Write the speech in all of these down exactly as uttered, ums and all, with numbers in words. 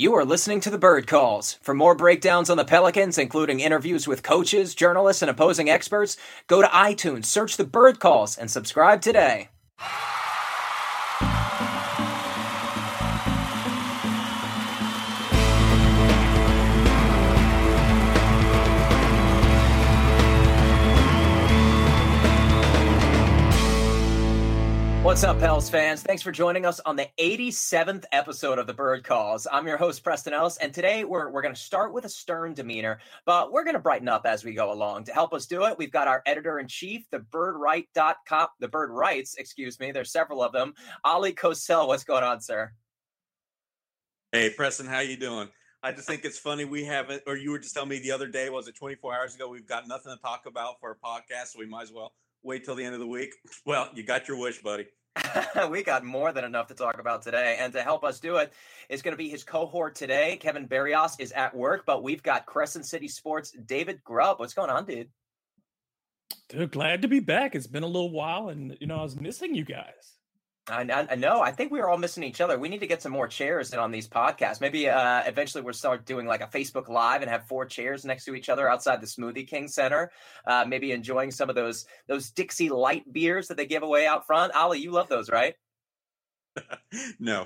You are listening to the Bird Calls. For more breakdowns on the Pelicans, including interviews with coaches, journalists, and opposing experts, go to iTunes, search the Bird Calls, and subscribe today. What's up, Pels fans? Thanks for joining us on the eighty-seventh episode of the Bird Calls. I'm your host, Preston Ellis, and today we're we're going to start with a stern demeanor, but we're going to brighten up as we go along. To help us do it, we've got our editor-in-chief, the bird right dot com, the Bird Rights, excuse me. There's several of them. Ali Kosel, what's going on, sir? Hey, Preston, how you doing? I just think it's funny we haven't, or you were just telling me the other day, was it twenty-four hours ago, we've got nothing to talk about for a podcast, so we might as well wait till the end of the week. Well, you got your wish, buddy. We got more than enough to talk about today. And to help us do it is going to be his cohort today. Kevin Berrios is at work, but we've got Crescent City Sports' David Grubb. What's going on, dude? Dude, glad to be back. It's been a little while, and, you know, I was missing you guys. I, I know. I think we are all missing each other. We need to get some more chairs in on these podcasts. Maybe uh, eventually we'll start doing like a Facebook Live and have four chairs next to each other outside the Smoothie King Center. Uh, maybe enjoying some of those those Dixie Light beers that they give away out front. Ali, you love those, right? No.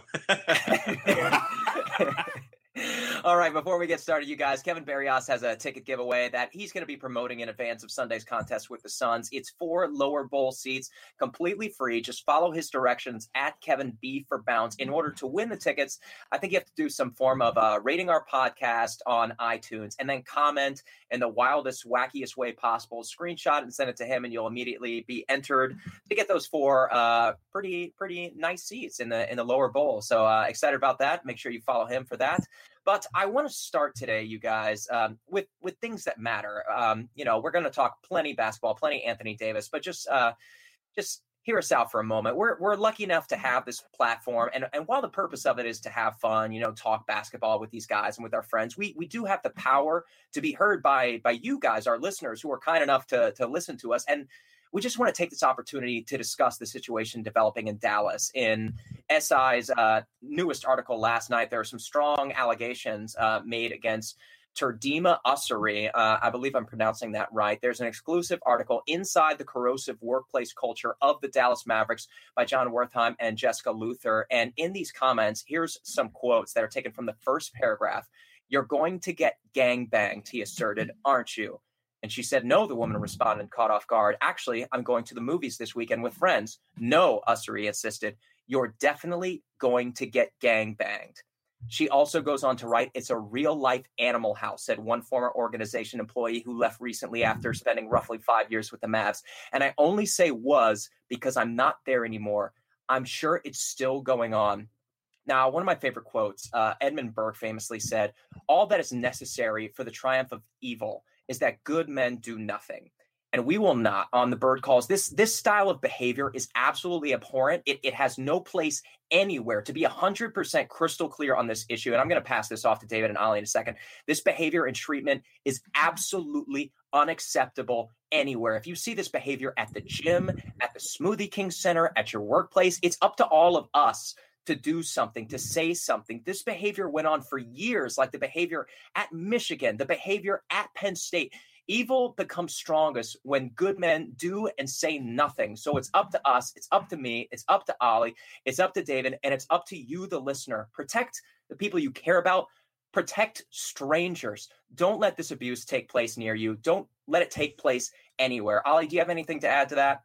All right, before we get started, you guys, Kevin Berrios has a ticket giveaway that he's going to be promoting in advance of Sunday's contest with the Suns. It's four lower bowl seats, completely free. Just follow his directions at Kevin B for Bounce. In order to win the tickets, I think you have to do some form of uh, rating our podcast on iTunes and then comment in the wildest, wackiest way possible. Screenshot and send it to him, and you'll immediately be entered to get those four uh, pretty, pretty nice seats in the in the lower bowl. So uh, excited about that. Make sure you follow him for that. But I want to start today, you guys, um, with with things that matter. Um, you know, we're going to talk plenty basketball, plenty Anthony Davis, but just uh, just hear us out for a moment. We're we're lucky enough to have this platform, and and while the purpose of it is to have fun, you know, talk basketball with these guys and with our friends, we we do have the power to be heard by by you guys, our listeners, who are kind enough to to listen to us. And we just want to take this opportunity to discuss the situation developing in Dallas. In S I's uh, newest article last night, there are some strong allegations uh, made against Turdima Ussery. Uh, I believe I'm pronouncing that right. There's an exclusive article, Inside the Corrosive Workplace Culture of the Dallas Mavericks, by John Wertheim and Jessica Luther. And in these comments, here's some quotes that are taken from the first paragraph. "You're going to get gangbanged," he asserted, "aren't you?" And she said, "No," the woman responded, caught off guard. "Actually, I'm going to the movies this weekend with friends." "No," Ussery insisted. "You're definitely going to get gangbanged." She also goes on to write, "It's a real-life animal house," said one former organization employee who left recently after spending roughly five years with the Mavs. "And I only say was because I'm not there anymore. I'm sure it's still going on." Now, one of my favorite quotes, uh, Edmund Burke famously said, "All that is necessary for the triumph of evil is that good men do nothing." And we will not on the Bird Calls. This this style of behavior is absolutely abhorrent. It, it has no place anywhere. To be one hundred percent crystal clear on this issue, and I'm going to pass this off to David and Ali in a second, this behavior and treatment is absolutely unacceptable anywhere. If you see this behavior at the gym, at the Smoothie King Center, at your workplace, it's up to all of us to do something, to say something. This behavior went on for years, like the behavior at Michigan, the behavior at Penn State. Evil becomes strongest when good men do and say nothing. So it's up to us, it's up to me, it's up to Ali, it's up to David, and it's up to you, the listener. Protect the people you care about. Protect strangers. Don't let this abuse take place near you. Don't let it take place anywhere. Ali, do you have anything to add to that?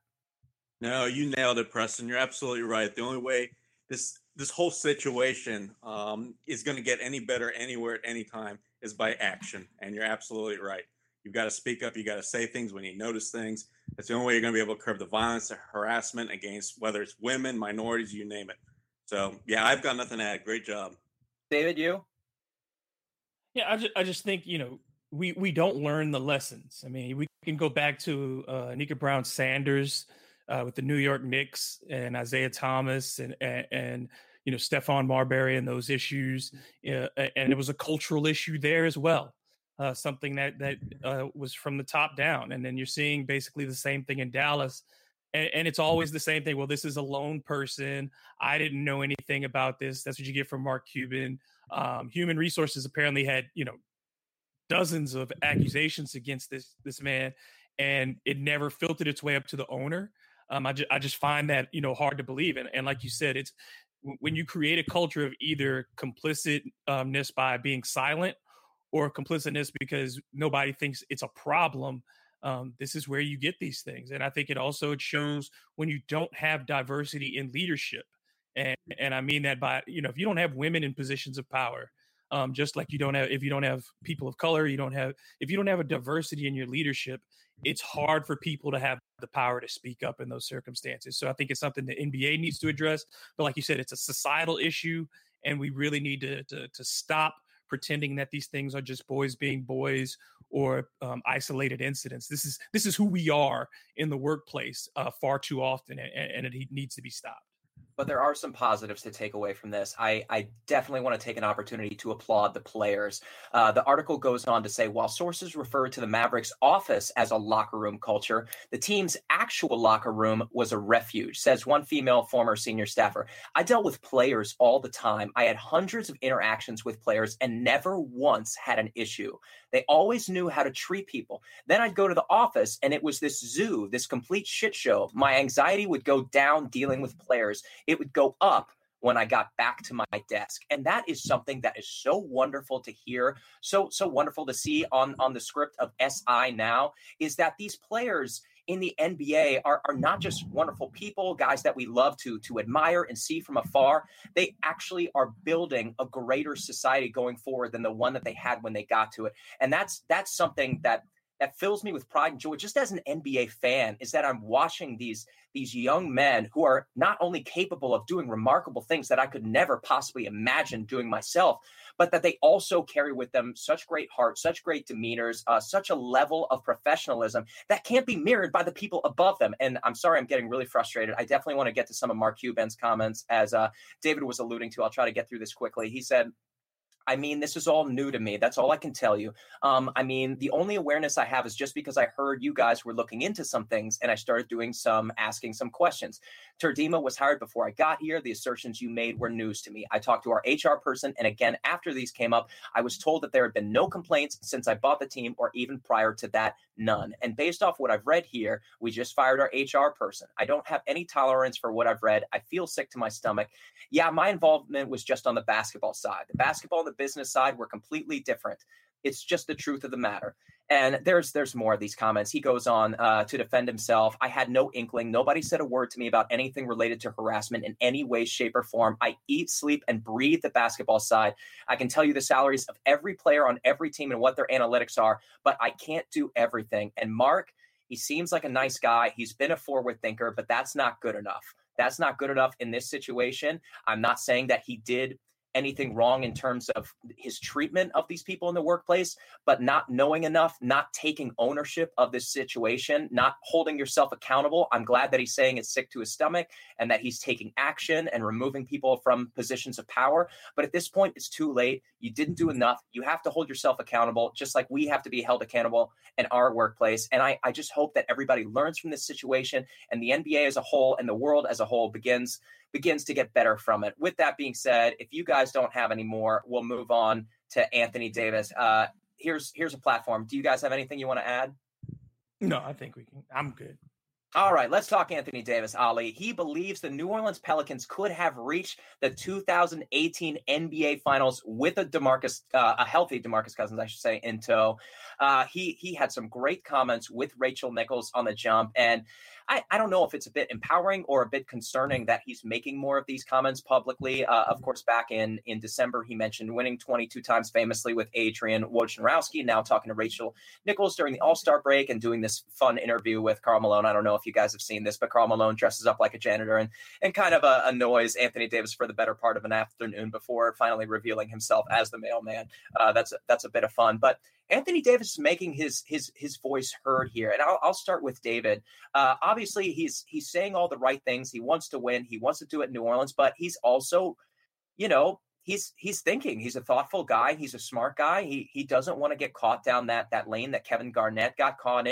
No, you nailed it, Preston. You're absolutely right. The only way this this whole situation um, is going to get any better anywhere at any time is by action. And you're absolutely right. You've got to speak up. You got to say things when you notice things. That's the only way you're going to be able to curb the violence, the harassment against whether it's women, minorities, you name it. So, yeah, I've got nothing to add. Great job. David, you? Yeah, I just, I just think, you know, we, we don't learn the lessons. I mean, we can go back to uh, Nika Brown Sanders uh, with the New York Knicks and Isaiah Thomas and, and, and you know, Stephon Marbury and those issues. Uh, and it was a cultural issue there as well. Uh, something that that uh, was from the top down. And then you're seeing basically the same thing in Dallas. And, and it's always the same thing. Well, this is a lone person. I didn't know anything about this. That's what you get from Mark Cuban. Um, Human Resources apparently had, you know, dozens of accusations against this this man, and it never filtered its way up to the owner. Um, I, ju- I just find that, you know, hard to believe. And, and like you said, it's when you create a culture of either complicitness by being silent or complicitness because nobody thinks it's a problem. Um, this is where you get these things. And I think it also it shows when you don't have diversity in leadership. And, and I mean that by, you know, if you don't have women in positions of power, um, just like you don't have, if you don't have people of color, you don't have, if you don't have a diversity in your leadership, it's hard for people to have the power to speak up in those circumstances. So I think it's something the N B A needs to address. But like you said, it's a societal issue, and we really need to to, to stop pretending that these things are just boys being boys or um, isolated incidents. This is this is who we are in the workplace uh, far too often, and, and it needs to be stopped. But there are some positives to take away from this. I, I definitely want to take an opportunity to applaud the players. Uh, the article goes on to say, while sources refer to the Mavericks' office as a locker room culture, the team's actual locker room was a refuge, says one female former senior staffer. I dealt with players all the time. I had hundreds of interactions with players and never once had an issue. They always knew how to treat people. Then I'd go to the office and it was this zoo, this complete shit show. My anxiety would go down dealing with players. It would go up when I got back to my desk. And that is something that is so wonderful to hear, so so wonderful to see on, on the script of S I Now, is that these players in the N B A are, are not just wonderful people, guys that we love to, to admire and see from afar. They actually are building a greater society going forward than the one that they had when they got to it. And that's that's something that that fills me with pride and joy just as an N B A fan, is that I'm watching these these young men who are not only capable of doing remarkable things that I could never possibly imagine doing myself, but that they also carry with them such great heart, such great demeanors, uh, such a level of professionalism that can't be mirrored by the people above them. And I'm sorry, I'm getting really frustrated. I definitely want to get to some of Mark Cuban's comments, as uh, David was alluding to. I'll try to get through this quickly. He said, I mean, this is all new to me. That's all I can tell you. Um, I mean, the only awareness I have is just because I heard you guys were looking into some things and I started doing some, asking some questions. Terdema was hired before I got here. The assertions you made were news to me. I talked to our H R person, and again, after these came up, I was told that there had been no complaints since I bought the team, or even prior to that, none. And based off what I've read here, we just fired our H R person. I don't have any tolerance for what I've read. I feel sick to my stomach. Yeah, my involvement was just on the basketball side. The basketball and the business side were completely different. It's just the truth of the matter. And there's there's more of these comments. He goes on uh, to defend himself. I had no inkling. Nobody said a word to me about anything related to harassment in any way, shape, or form. I eat, sleep, and breathe the basketball side. I can tell you the salaries of every player on every team and what their analytics are, but I can't do everything. And Mark, he seems like a nice guy. He's been a forward thinker, but that's not good enough. That's not good enough in this situation. I'm not saying that he did anything wrong in terms of his treatment of these people in the workplace, but not knowing enough, not taking ownership of this situation, not holding yourself accountable. I'm glad that he's saying it's sick to his stomach and that he's taking action and removing people from positions of power. But at this point, it's too late. You didn't do enough. You have to hold yourself accountable, just like we have to be held accountable in our workplace. And I, I just hope that everybody learns from this situation, and the N B A as a whole and the world as a whole begins begins to get better from it. With that being said, if you guys don't have any more, we'll move on to Anthony Davis. Uh, here's here's a platform. Do you guys have anything you want to add? No, I think we can. I'm good. All right, let's talk Anthony Davis, Ali. He believes the New Orleans Pelicans could have reached the two thousand eighteen N B A Finals with a DeMarcus, uh, a healthy DeMarcus Cousins, I should say, in tow. Uh, he he had some great comments with Rachel Nichols on the jump, and I, I don't know if it's a bit empowering or a bit concerning that he's making more of these comments publicly. Uh, of course, back in, in December, he mentioned winning twenty-two times famously with Adrian Wojnarowski, now talking to Rachel Nichols during the All-Star break and doing this fun interview with Karl Malone. I don't know if you guys have seen this, but Karl Malone dresses up like a janitor and, and kind of uh, annoys Anthony Davis for the better part of an afternoon before finally revealing himself as the mailman. Uh, that's, a, that's a bit of fun. But Anthony Davis is making his his his voice heard here, and I'll, I'll start with David. Uh, obviously, he's he's saying all the right things. He wants to win. He wants to do it in New Orleans, but he's also, you know, he's he's thinking. He's a thoughtful guy. He's a smart guy. He he doesn't want to get caught down that that lane that Kevin Garnett got caught in.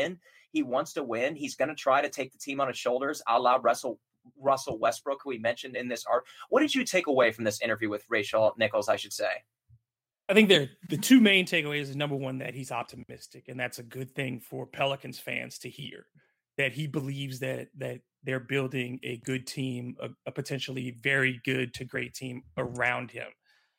He wants to win. He's going to try to take the team on his shoulders, a la Russell Russell Westbrook, who we mentioned in this art. What did you take away from this interview with Rachel Nichols, I should say? I think there the two main takeaways is, number one, that he's optimistic, and that's a good thing for Pelicans fans to hear, that he believes that that they're building a good team, a, a potentially very good to great team around him.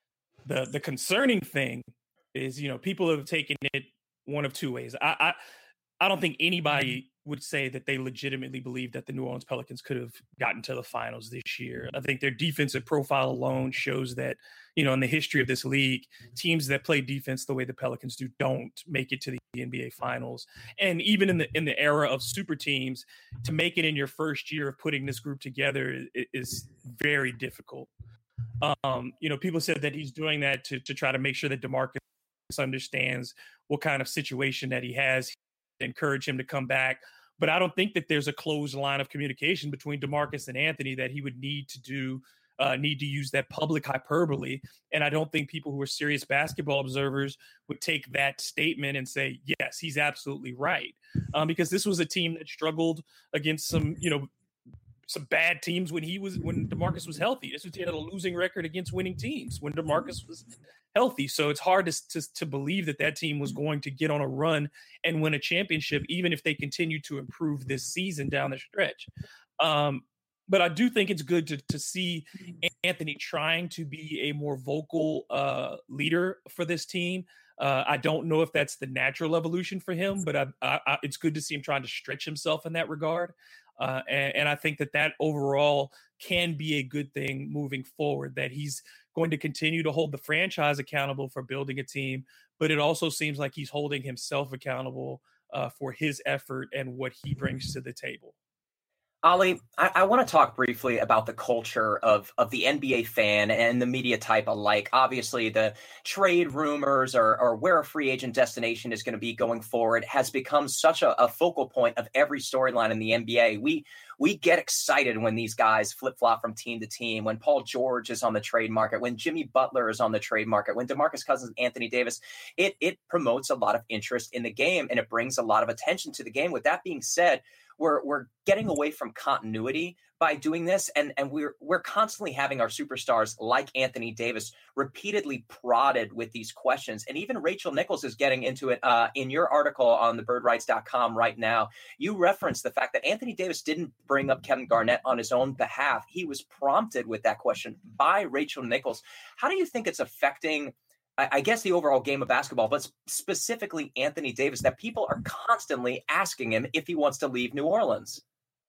The the concerning thing is, you know, people have taken it one of two ways. I I, I don't think anybody would say that they legitimately believe that the New Orleans Pelicans could have gotten to the finals this year. I think their defensive profile alone shows that, you know, in the history of this league, teams that play defense the way the Pelicans do don't make it to the N B A finals. And even in the in the era of super teams, to make it in your first year of putting this group together is very difficult. Um, you know, people said that he's doing that to to try to make sure that DeMarcus understands what kind of situation that he has, encourage him to come back. But I don't think that there's a closed line of communication between DeMarcus and Anthony that he would need to do, uh, need to use that public hyperbole. And I don't think people who are serious basketball observers would take that statement and say, yes, he's absolutely right. Um, because this was a team that struggled against some, you know, some bad teams when he was, when DeMarcus was healthy. This was, he had a losing record against winning teams when DeMarcus was healthy. So it's hard to, to, to believe that that team was going to get on a run and win a championship, even if they continue to improve this season down the stretch. Um, but I do think it's good to, to see Anthony trying to be a more vocal uh, leader for this team. Uh, I don't know if that's the natural evolution for him, but I, I, I, it's good to see him trying to stretch himself in that regard. Uh, and, and I think that that overall can be a good thing moving forward, that he's going to continue to hold the franchise accountable for building a team, but it also seems like he's holding himself accountable uh, for his effort and what he brings to the table. Ollie, I, I want to talk briefly about the culture of, of the N B A fan and the media type alike. Obviously, the trade rumors or, or where a free agent destination is going to be going forward has become such a, a focal point of every storyline in the N B A. We we get excited when these guys flip-flop from team to team, when Paul George is on the trade market, when Jimmy Butler is on the trade market, when DeMarcus Cousins, Anthony Davis. It, it promotes a lot of interest in the game, and it brings a lot of attention to the game. With that being said, We're we're getting away from continuity by doing this, and and we're we're constantly having our superstars like Anthony Davis repeatedly prodded with these questions, and even Rachel Nichols is getting into it. Uh, in your article on the bird rights dot com right now, you reference the fact that Anthony Davis didn't bring up Kevin Garnett on his own behalf. He was prompted with that question by Rachel Nichols. How do you think it's affecting, I guess, the overall game of basketball, but specifically Anthony Davis, that people are constantly asking him if he wants to leave New Orleans?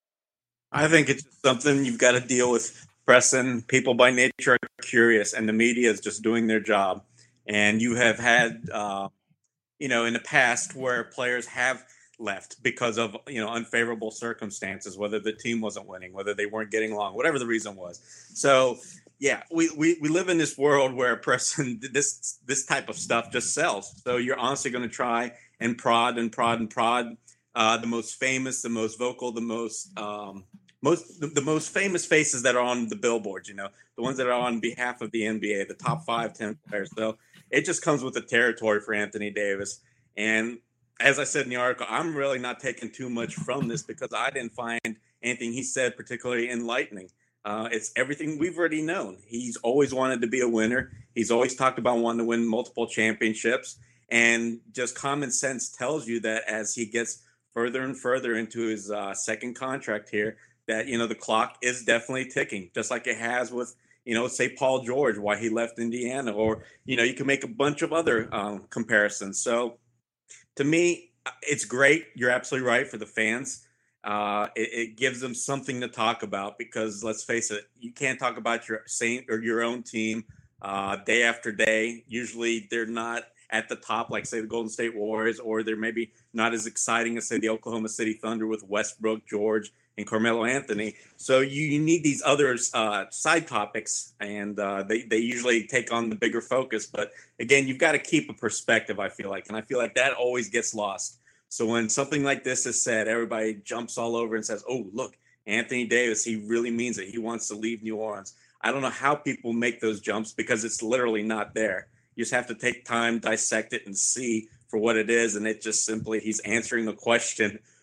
I think it's something you've got to deal with. Preston, people by nature are curious, and the media is just doing their job. And you have had, uh, you know, in the past where players have left because of, you know, unfavorable circumstances, whether the team wasn't winning, whether they weren't getting along, whatever the reason was. So, yeah, we, we, we live in this world where person this this type of stuff just sells. So you're honestly going to try and prod and prod and prod uh, the most famous, the most vocal, the most um, most the, the most famous faces that are on the billboards. You know, the ones that are on behalf of the N B A, the top five, ten players. So it just comes with the territory for Anthony Davis. And as I said in the article, I'm really not taking too much from this because I didn't find anything he said particularly enlightening. Uh, it's everything we've already known. He's always wanted to be a winner. He's always talked about wanting to win multiple championships. And just common sense tells you that as he gets further and further into his uh, second contract here, that, you know, the clock is definitely ticking, just like it has with, you know, say Paul George, why he left Indiana, or, you know, you can make a bunch of other um, comparisons. So to me, it's great. You're absolutely right for the fans. Uh, it, it gives them something to talk about because let's face it, you can't talk about your Saint or your own team uh, day after day. Usually they're not at the top, like say the Golden State Warriors, or they're maybe not as exciting as say the Oklahoma City Thunder with Westbrook, George, and Carmelo Anthony. So you, you need these other uh, side topics, and uh, they, they usually take on the bigger focus. But again, you've got to keep a perspective, I feel like, and I feel like that always gets lost. So when something like this is said, everybody jumps all over and says, oh, look, Anthony Davis, he really means it. He wants to leave New Orleans. I don't know how people make those jumps because it's literally not there. You just have to take time, dissect it, and see for what it is. And it just simply, he's answering the question,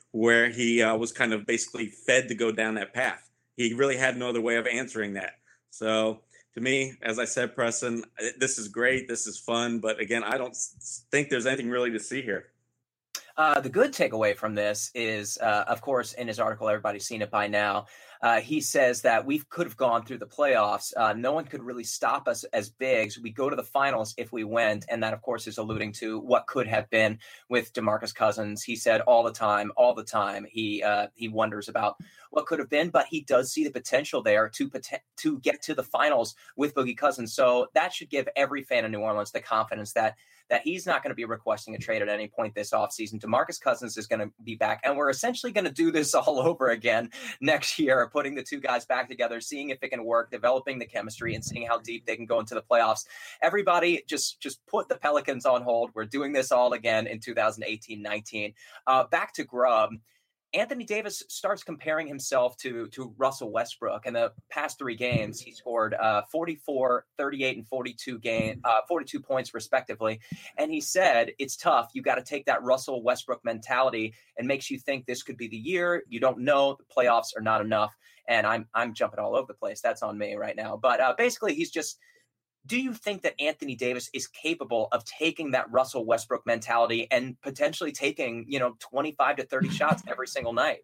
where he uh, was kind of basically fed to go down that path. He really had no other way of answering that. So to me, as I said, Preston, this is great. This is fun. But again, I don't think there's anything really to see here. Uh, the good takeaway from this is, uh, of course, in his article, everybody's seen it by now. Uh, he says that we could have gone through the playoffs. Uh, no one could really stop us as bigs. We go to the finals if we went. And that, of course, is alluding to what could have been with DeMarcus Cousins. He said all the time, all the time, he uh, he wonders about what could have been, but he does see the potential there to to get to the finals with Boogie Cousins. So that should give every fan of New Orleans the confidence that that he's not going to be requesting a trade at any point this offseason. DeMarcus Cousins is going to be back, and we're essentially going to do this all over again next year, putting the two guys back together, seeing if it can work, developing the chemistry, and seeing how deep they can go into the playoffs. Everybody just, just put the Pelicans on hold. We're doing this all again in two thousand eighteen nineteen. Uh, back to Grubb. Anthony Davis starts comparing himself to, to Russell Westbrook. In the past three games, he scored uh, forty-four, thirty-eight, and forty-two game, uh, forty-two points respectively. And he said, it's tough. You got to take that Russell Westbrook mentality, and makes you think this could be the year. You don't know. The playoffs are not enough. And I'm I'm jumping all over the place. That's on me right now. But uh, basically, he's just, do you think that Anthony Davis is capable of taking that Russell Westbrook mentality and potentially taking, you know, twenty-five to thirty shots every single night?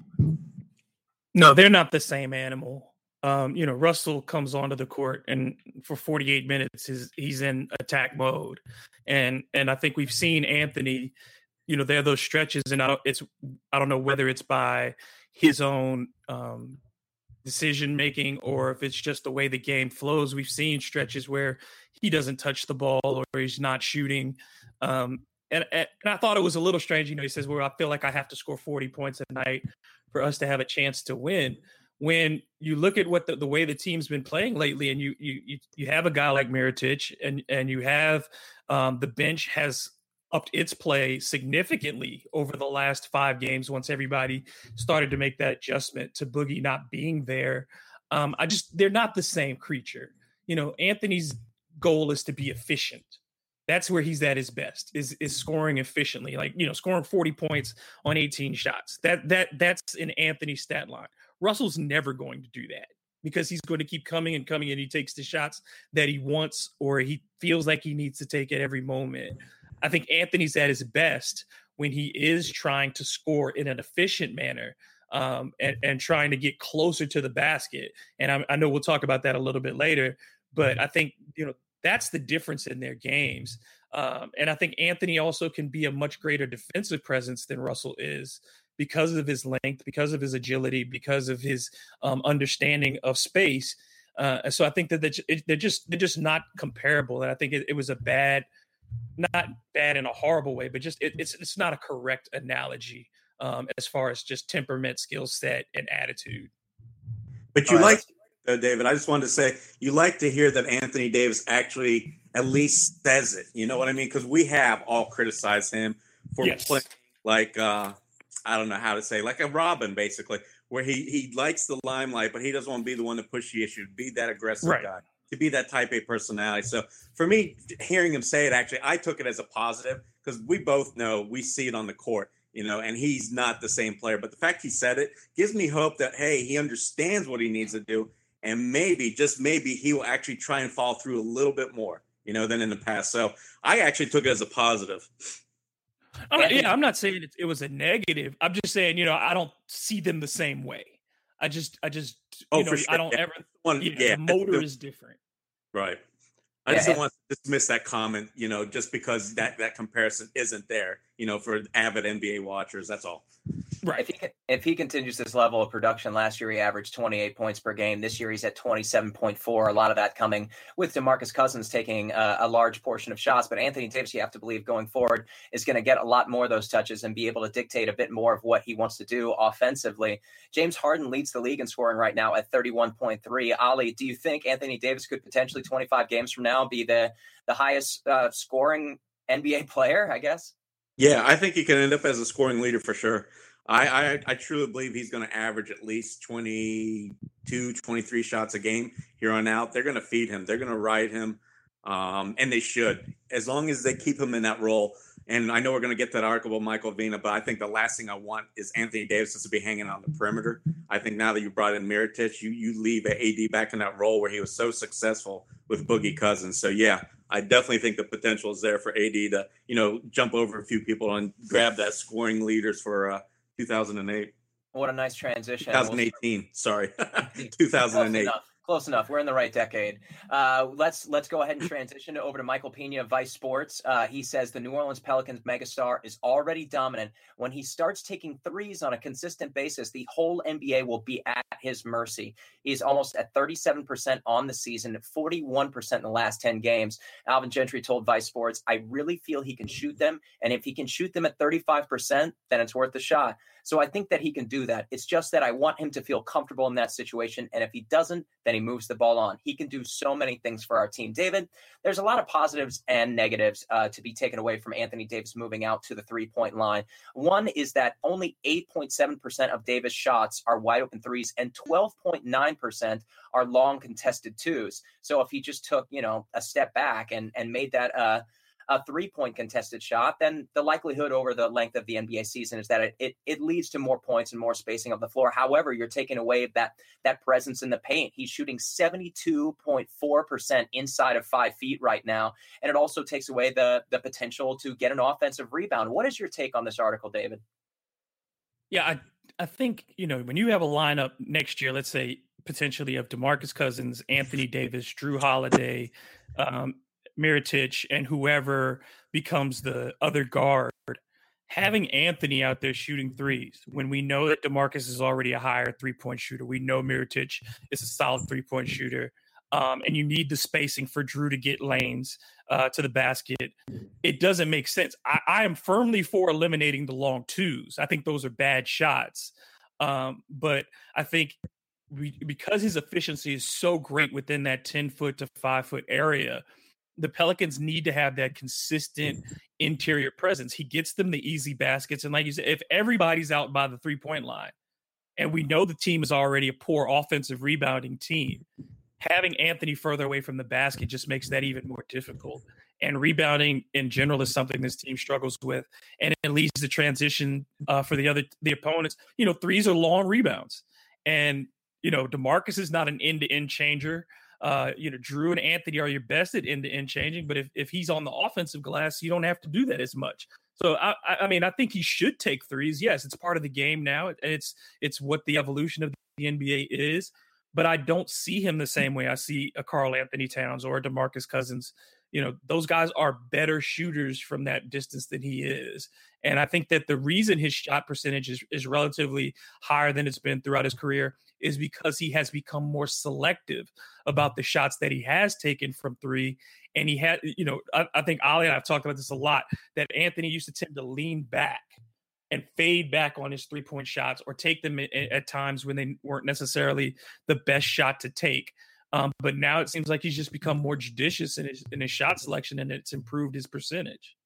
No, they're not the same animal. Um, you know, Russell comes onto the court and for forty-eight minutes is he's in attack mode. And and I think we've seen Anthony, you know, there are those stretches, and I don't it's I don't know whether it's by his own um decision making or if it's just the way the game flows. We've seen stretches where he doesn't touch the ball or he's not shooting. Um, and, and I thought it was a little strange. You know, he says, well, I feel like I have to score forty points a night for us to have a chance to win. When you look at what the, the way the team's been playing lately, and you you you, you have a guy like Mirotic, and, and you have um, the bench has upped its play significantly over the last five games once everybody started to make that adjustment to Boogie not being there. Um, I just, they're not the same creature. You know, Anthony's goal is to be efficient. That's where he's at his best, is is scoring efficiently, like, you know, scoring forty points on eighteen shots. That that that's an Anthony stat line. Russell's never going to do that because he's going to keep coming and coming, and he takes the shots that he wants or he feels like he needs to take at every moment. I think Anthony's at his best when he is trying to score in an efficient manner um, and, and trying to get closer to the basket. And I, I know we'll talk about that a little bit later, but I think, you know, that's the difference in their games. Um, and I think Anthony also can be a much greater defensive presence than Russell is because of his length, because of his agility, because of his um, understanding of space. Uh, so I think that they're just, they're just not comparable. And I think it, it was a bad, not bad in a horrible way, but just it, it's it's not a correct analogy um, as far as just temperament, skill set, and attitude. But you like, uh, David, I just wanted to say, you like to hear that Anthony Davis actually at least says it. You know what I mean? Because we have all criticized him for yes. playing like, uh, I don't know how to say, like a Robin, basically, where he, he likes the limelight, but he doesn't want to be the one to push the issue, be that aggressive right. guy. To be that type A personality. So for me, hearing him say it, actually, I took it as a positive because we both know we see it on the court, you know, and he's not the same player. But the fact he said it gives me hope that, hey, he understands what he needs to do. And maybe, just maybe, he will actually try and fall through a little bit more, you know, than in the past. So I actually took it as a positive. I'm not, yeah, I'm not saying it, it was a negative. I'm just saying, you know, I don't see them the same way. I just, I just, you oh, know, for sure. I don't yeah. ever, One, you know, yeah. the motor is different. Right. I Yeah, just don't and- want to dismiss that comment, you know, just because that, that comparison isn't there, you know, for avid N B A watchers. That's all. Right. If he if he continues this level of production, last year he averaged twenty-eight points per game. This year he's at twenty-seven point four. A lot of that coming with DeMarcus Cousins taking uh, a large portion of shots. But Anthony Davis, you have to believe, going forward, is going to get a lot more of those touches and be able to dictate a bit more of what he wants to do offensively. James Harden leads the league in scoring right now at thirty-one point three. Ali, do you think Anthony Davis could potentially twenty-five games from now be the the highest uh, scoring N B A player, I guess? Yeah, I think he can end up as a scoring leader for sure. I, I, I truly believe he's going to average at least twenty-two, twenty-three shots a game here on out. They're going to feed him. They're going to ride him, um, and they should. As long as they keep him in that role, And I know we're going to get to that article about Michael Vina, but I think the last thing I want is Anthony Davis to be hanging on the perimeter. I think now that you brought in Mirotic, you you leave A D back in that role where he was so successful with Boogie Cousins. So, yeah, I definitely think the potential is there for A D to, you know, jump over a few people and grab that scoring leaders for uh, two thousand eight. What a nice transition. twenty eighteen, sorry. two thousand eight. Close enough. Close enough. We're in the right decade. Uh, let's let's go ahead and transition over to Michael Pena of Vice Sports. Uh, he says the New Orleans Pelicans megastar is already dominant. When he starts taking threes on a consistent basis, the whole N B A will be at his mercy. He's almost at thirty-seven percent on the season, forty-one percent in the last ten games. Alvin Gentry told Vice Sports, I really feel he can shoot them. And if he can shoot them at thirty-five percent, then it's worth the shot. So I think that he can do that. It's just that I want him to feel comfortable in that situation. And if he doesn't, then he moves the ball on. He can do so many things for our team. David, there's a lot of positives and negatives uh, to be taken away from Anthony Davis moving out to the three-point line. One is that only eight point seven percent of Davis' shots are wide open threes and twelve point nine percent are long contested twos. So if he just took, you know, a step back and, and made that uh, a three-point contested shot, then the likelihood over the length of the N B A season is that it, it it leads to more points and more spacing of the floor. However, you're taking away that that presence in the paint. He's shooting seventy-two point four percent inside of five feet right now, and it also takes away the the potential to get an offensive rebound. What is your take on this article, David? Yeah, I I think, you know, when you have a lineup next year, let's say potentially of DeMarcus Cousins, Anthony Davis, Drew Holiday, um, Mirotic, and whoever becomes the other guard, having Anthony out there shooting threes when we know that DeMarcus is already a higher three-point shooter. We know Mirotic is a solid three-point shooter, um, and you need the spacing for Drew to get lanes uh, to the basket. It doesn't make sense. I, I am firmly for eliminating the long twos. I think those are bad shots, um, but I think we, because his efficiency is so great within that ten-foot to five-foot area, the Pelicans need to have that consistent interior presence. He gets them the easy baskets. And like you said, if everybody's out by the three-point line, and we know the team is already a poor offensive rebounding team, having Anthony further away from the basket just makes that even more difficult. And rebounding in general is something this team struggles with. And it leads to transition uh, for the other the opponents. You know, threes are long rebounds. And, you know, DeMarcus is not an end-to-end changer. Uh, you know, Drew and Anthony are your best at end-to-end changing, but if, if he's on the offensive glass, you don't have to do that as much. So, I, I mean, I think he should take threes. Yes, it's part of the game now. It's it's what the evolution of the N B A is, but I don't see him the same way I see a Karl Anthony Towns or a DeMarcus Cousins. You know, those guys are better shooters from that distance than he is. And I think that the reason his shot percentage is, is relatively higher than it's been throughout his career is because he has become more selective about the shots that he has taken from three. And he had, you know, I, I think Ali and I've talked about this a lot, that Anthony used to tend to lean back and fade back on his three-point shots or take them at, at times when they weren't necessarily the best shot to take. Um, but now it seems like he's just become more judicious in his, in his shot selection, and it's improved his percentage.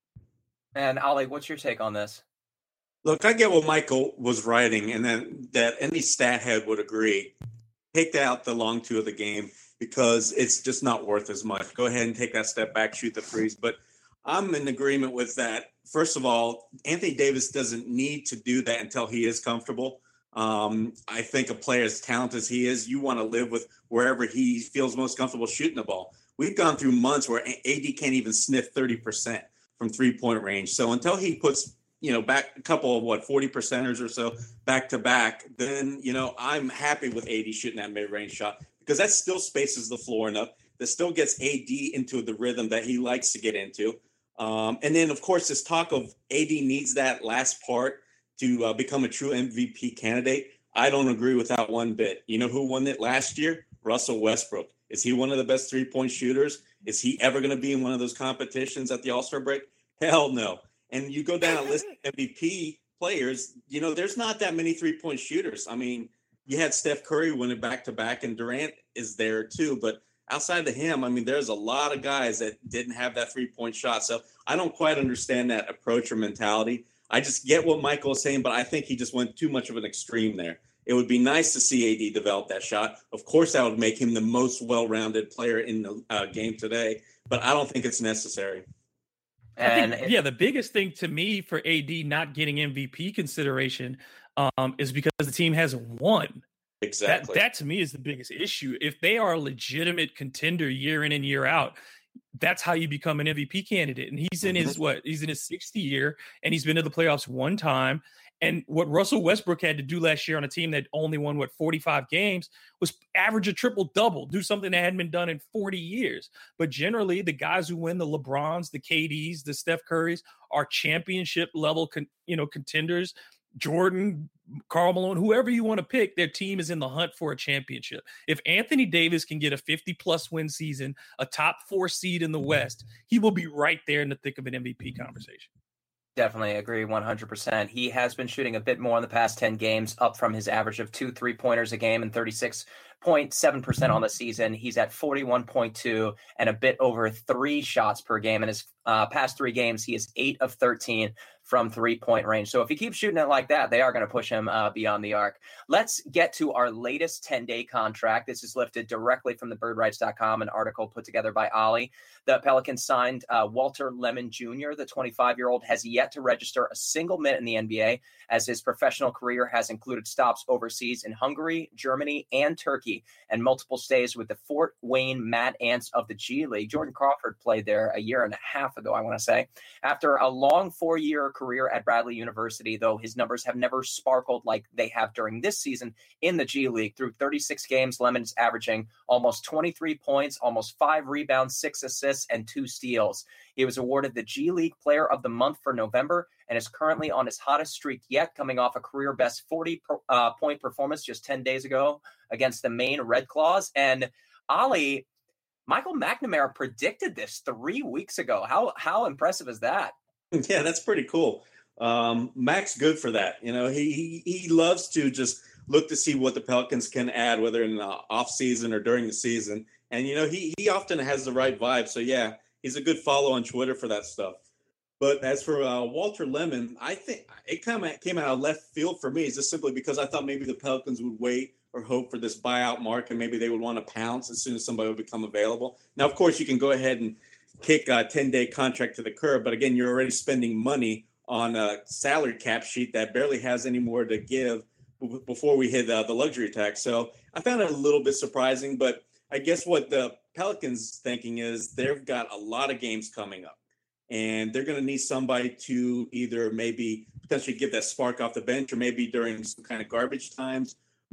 And Ali, what's your take on this? Look, I get what Michael was writing, and then that any stat head would agree. Take out the long two of the game because it's just not worth as much. Go ahead and take that step back, shoot the threes. But I'm in agreement with that. First of all, Anthony Davis doesn't need to do that until he is comfortable. Um, I think a player as talented as he is, you want to live with wherever he feels most comfortable shooting the ball. We've gone through months where A D can't even sniff thirty percent from three-point range. So until he puts, you know, back a couple of, what, forty percenters or so back to back, then, you know, I'm happy with A D shooting that mid-range shot because that still spaces the floor enough. That still gets A D into the rhythm that he likes to get into. Um, and then, of course, this talk of A D needs that last part to uh, become a true M V P candidate. I don't agree with that one bit. You know who won it last year? Russell Westbrook. Is he one of the best three-point shooters? Is he ever going to be in one of those competitions at the All-Star break? Hell no. And you go down a list of M V P players, you know, there's not that many three-point shooters. I mean, you had Steph Curry win it back-to-back, and Durant is there too. But outside of him, I mean, there's a lot of guys that didn't have that three-point shot. So I don't quite understand that approach or mentality. I just get what Michael is saying, but I think he just went too much of an extreme there. It would be nice to see A D develop that shot. Of course, that would make him the most well-rounded player in the uh, game today, but I don't think it's necessary. And I think, it, yeah, the biggest thing to me for A D not getting M V P consideration um, is because the team hasn't won. That Exactly. that to me is the biggest issue. If they are a legitimate contender year in and year out, that's how you become an M V P candidate. And he's in Mhm. his what? He's in his sixth year, and he's been to the playoffs one time. And what Russell Westbrook had to do last year on a team that only won what forty-five games was average a triple double, do something that hadn't been done in forty years. But generally, the guys who win, the LeBrons, the K Ds, the Steph Currys, are championship level, con, you know, contenders. Jordan, Karl Malone, whoever you want to pick, their team is in the hunt for a championship. If Anthony Davis can get a fifty plus win season, a top four seed in the West, he will be right there in the thick of an M V P conversation. Definitely agree one hundred percent. He has been shooting a bit more in the past ten games, up from his average of two three-pointers a game and thirty-six point seven percent on the season. He's at forty-one point two and a bit over three shots per game. In his uh, past three games, he is eight of thirteen from three-point range. So if he keeps shooting it like that, they are going to push him uh, beyond the arc. Let's get to our latest ten-day contract. This is lifted directly from the bird rights dot com, an article put together by Ollie. The Pelicans signed uh, Walter Lemon Junior The twenty-five-year-old has yet to register a single minute in the N B A, as his professional career has included stops overseas in Hungary, Germany, and Turkey, and multiple stays with the Fort Wayne Mad Ants of the G League. Jordan Crawford played there a year and a half ago, I want to say. After a long four-year career at Bradley University, though, his numbers have never sparkled like they have during this season in the G League. Through thirty-six games, Lemon's averaging almost twenty-three points, almost five rebounds, six assists, and two steals. He was awarded the G League Player of the Month for November and is currently on his hottest streak yet, coming off a career-best forty-point uh, performance just ten days ago against the Maine Red Claws. And Ollie, Michael McNamara predicted this three weeks ago. How how impressive is that? Yeah, that's pretty cool. Um, Mac's good for that. You know, he, he he loves to just look to see what the Pelicans can add, whether in the off season or during the season. And you know, he he often has the right vibe. So yeah, he's a good follow on Twitter for that stuff. But as for uh, Walter Lemon, I think it kind of came out of left field for me. It's just simply because I thought maybe the Pelicans would wait or hope for this buyout market. Maybe they would want to pounce as soon as somebody would become available. Now, of course, you can go ahead and kick a ten-day contract to the curb. But again, you're already spending money on a salary cap sheet that barely has any more to give b- before we hit uh, the luxury tax. So I found it a little bit surprising. But I guess what the Pelicans thinking is they've got a lot of games coming up. And they're going to need somebody to either maybe potentially give that spark off the bench or maybe during some kind of garbage times,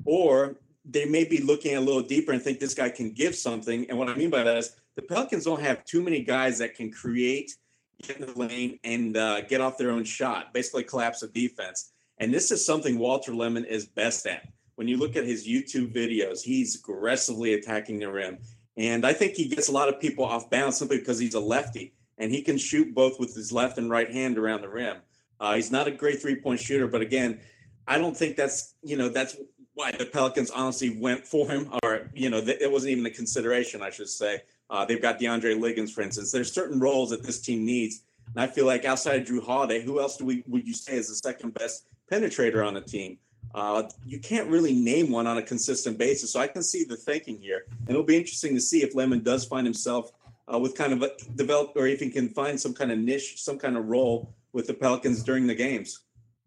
or they may be looking a little deeper and think this guy can give something. And what I mean by that is the Pelicans don't have too many guys that can create, get in the lane, and uh, get off their own shot, basically collapse the defense. And this is something Walter Lemon is best at. When you look at his YouTube videos, he's aggressively attacking the rim. And I think he gets a lot of people off balance simply because he's a lefty. And he can shoot both with his left and right hand around the rim. Uh, he's not a great three-point shooter, but again, I don't think that's, you know, that's why the Pelicans honestly went for him, or, you know, th- it wasn't even a consideration, I should say. Uh, they've got DeAndre Liggins, for instance. There's certain roles that this team needs. And I feel like outside of Drew Holiday, who else do we would you say is the second best penetrator on the team? Uh, you can't really name one on a consistent basis. So I can see the thinking here. And it'll be interesting to see if Lemon does find himself Uh, with kind of a develop, or if he can find some kind of niche, some kind of role with the Pelicans during the games.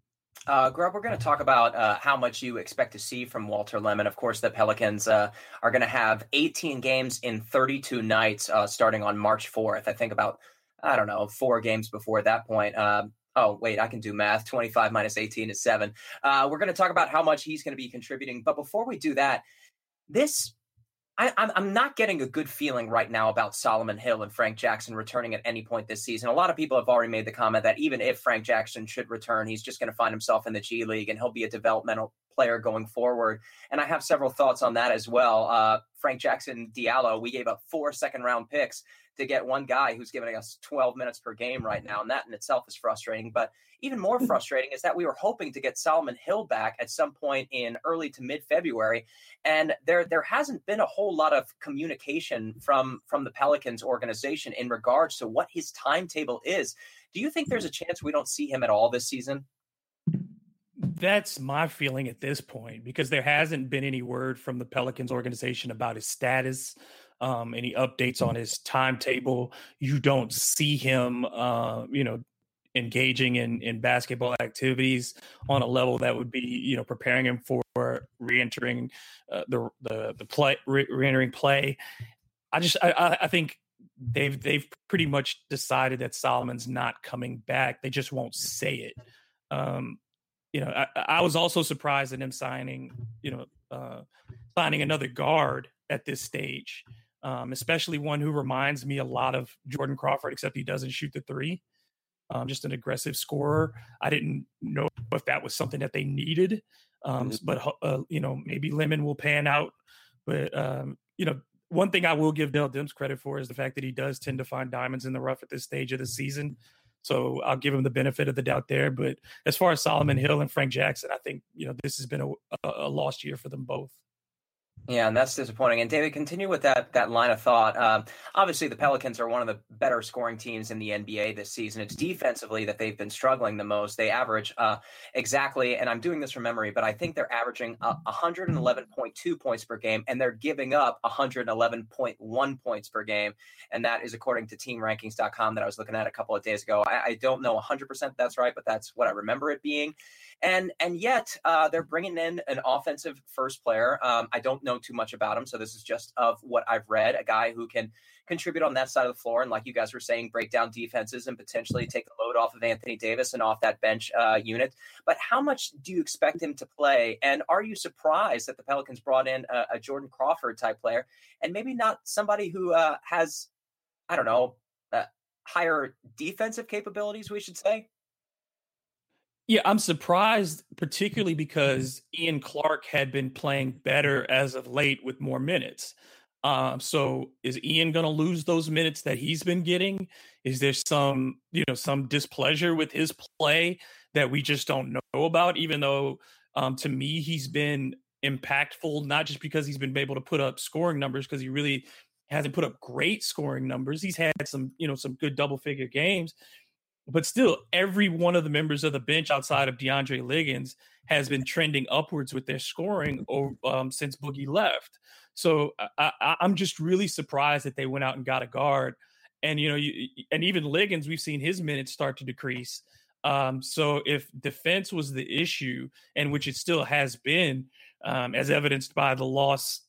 Uh, Grub, we're going to talk about uh, how much you expect to see from Walter Lemon. Of course, the Pelicans uh, are going to have eighteen games in thirty-two nights uh, starting on March fourth. I think about, I don't know, four games before that point. Uh, oh, wait, I can do math. twenty-five minus eighteen is seven. Uh, we're going to talk about how much he's going to be contributing. But before we do that, this I, I'm, I'm not getting a good feeling right now about Solomon Hill and Frank Jackson returning at any point this season. A lot of people have already made the comment that even if Frank Jackson should return, he's just going to find himself in the G League and he'll be a developmental player going forward. And I have several thoughts on that as well. Uh, Frank Jackson Diallo, we gave up four second round picks to get one guy who's giving us twelve minutes per game right now. And that in itself is frustrating. But even more frustrating is that we were hoping to get Solomon Hill back at some point in early to mid-February. And there there hasn't been a whole lot of communication from, from the Pelicans organization in regards to what his timetable is. Do you think there's a chance we don't see him at all this season? That's my feeling at this point, because there hasn't been any word from the Pelicans organization about his status. um, any updates on his timetable. You don't see him, uh, you know, engaging in in basketball activities on a level that would be, you know, preparing him for re-entering uh, the the the play re- re-entering play. I just I, I think they've they've pretty much decided that Solomon's not coming back. They just won't say it. Um, you know, I, I was also surprised at him signing, you know, uh, signing another guard at this stage, um, especially one who reminds me a lot of Jordan Crawford, except he doesn't shoot the three. Um, just an aggressive scorer. I didn't know if that was something that they needed, um, mm-hmm. but uh, you know, maybe Lemon will pan out. But um, you know, one thing I will give Dell Demps credit for is the fact that he does tend to find diamonds in the rough at this stage of the season. So I'll give him the benefit of the doubt there. But as far as Solomon Hill and Frank Jackson, I think, you know, this has been a, a lost year for them both. Yeah, and that's disappointing. And David, continue with that that line of thought. Um, obviously, the Pelicans are one of the better scoring teams in the N B A this season. It's defensively that they've been struggling the most. They average uh, exactly, and I'm doing this from memory, but I think they're averaging uh, one hundred eleven point two points per game, and they're giving up one hundred eleven point one points per game. And that is according to team rankings dot com that I was looking at a couple of days ago. I, I don't know one hundred percent that's right, but that's what I remember it being. And and yet uh, they're bringing in an offensive first player. Um, I don't know too much about him, so this is just of what I've read. A guy who can contribute on that side of the floor, and like you guys were saying, break down defenses and potentially take the load off of Anthony Davis and off that bench uh, unit. But how much do you expect him to play? And are you surprised that the Pelicans brought in a, a Jordan Crawford type player, and maybe not somebody who uh, has, I don't know, uh, higher defensive capabilities, we should say? Yeah, I'm surprised, particularly because Ian Clark had been playing better as of late with more minutes. Um, so is Ian going to lose those minutes that he's been getting? Is there some, you know, some displeasure with his play that we just don't know about? Even though, um, to me, he's been impactful, not just because he's been able to put up scoring numbers, because he really hasn't put up great scoring numbers. He's had some, you know, some good double figure games. But still, every one of the members of the bench outside of DeAndre Liggins has been trending upwards with their scoring over, um, since Boogie left. So I, I, I'm just really surprised that they went out and got a guard. And, you know, you, and even Liggins, we've seen his minutes start to decrease. Um, so if defense was the issue, and which it still has been, um, as evidenced by the loss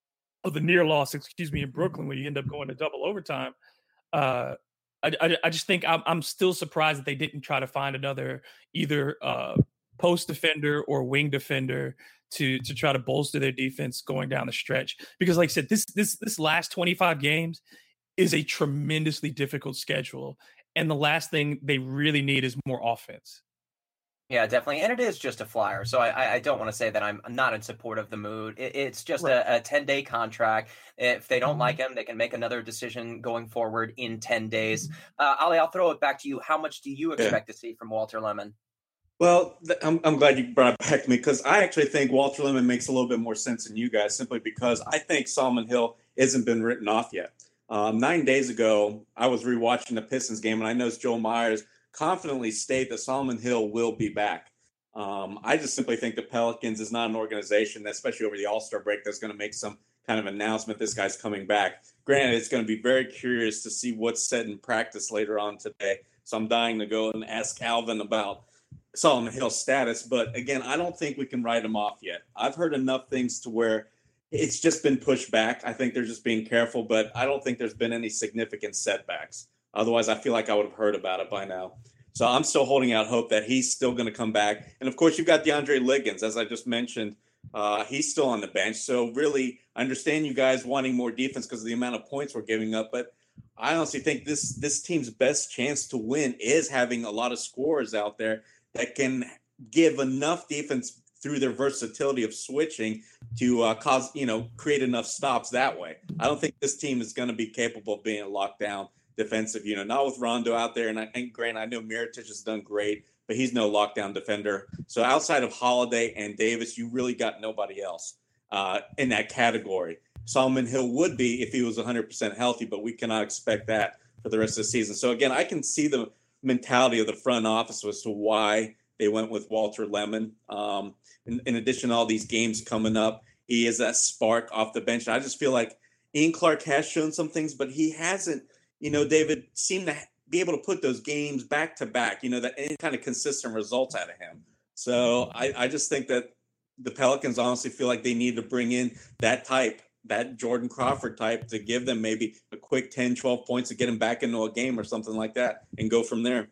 of the near loss, excuse me, in Brooklyn, when you end up going to double overtime, uh, I, I, I just think I'm, I'm still surprised that they didn't try to find another either uh, post defender or wing defender to to try to bolster their defense going down the stretch. Because, like I said, this this this last twenty-five games is a tremendously difficult schedule, and the last thing they really need is more offense. Yeah, definitely. And it is just a flyer. So I, I don't want to say that I'm not in support of the mood. It, it's just right. a, a ten-day contract. If they don't mm-hmm. like him, they can make another decision going forward in ten days. Uh, Ali, I'll throw it back to you. How much do you expect yeah. to see from Walter Lemon? Well, I'm, I'm glad you brought it back to me, because I actually think Walter Lemon makes a little bit more sense than you guys, simply because I think Solomon Hill hasn't been written off yet. Um, nine days ago, I was rewatching the Pistons game, and I noticed Joel Myers confidently state that Solomon Hill will be back. Um, I just simply think the Pelicans is not an organization, especially over the All-Star break, that's going to make some kind of announcement this guy's coming back. Granted, it's going to be very curious to see what's said in practice later on today. So I'm dying to go and ask Alvin about Solomon Hill's status. But again, I don't think we can write him off yet. I've heard enough things to where it's just been pushed back. I think they're just being careful, but I don't think there's been any significant setbacks. Otherwise, I feel like I would have heard about it by now. So I'm still holding out hope that he's still going to come back. And, of course, you've got DeAndre Liggins, as I just mentioned. Uh, he's still on the bench. So, really, I understand you guys wanting more defense because of the amount of points we're giving up. But I honestly think this this team's best chance to win is having a lot of scorers out there that can give enough defense through their versatility of switching to uh, cause, you know, create enough stops that way. I don't think this team is going to be capable of being a lockdown defensive unit, not with Rondo out there. And I think, Grant, I know Mirotic has done great, but he's no lockdown defender. So outside of Holiday and Davis, you really got nobody else uh, in that category. Solomon Hill would be if he was one hundred percent healthy, but we cannot expect that for the rest of the season. So again, I can see the mentality of the front office as to why they went with Walter Lemon. Um, in, in addition to all these games coming up, he is that spark off the bench. I just feel like Ian Clark has shown some things, but he hasn't, you know, David, seemed to be able to put those games back to back, you know, that any kind of consistent results out of him. So I, I just think that the Pelicans honestly feel like they need to bring in that type, that Jordan Crawford type, to give them maybe a quick ten, twelve points to get him back into a game or something like that and go from there.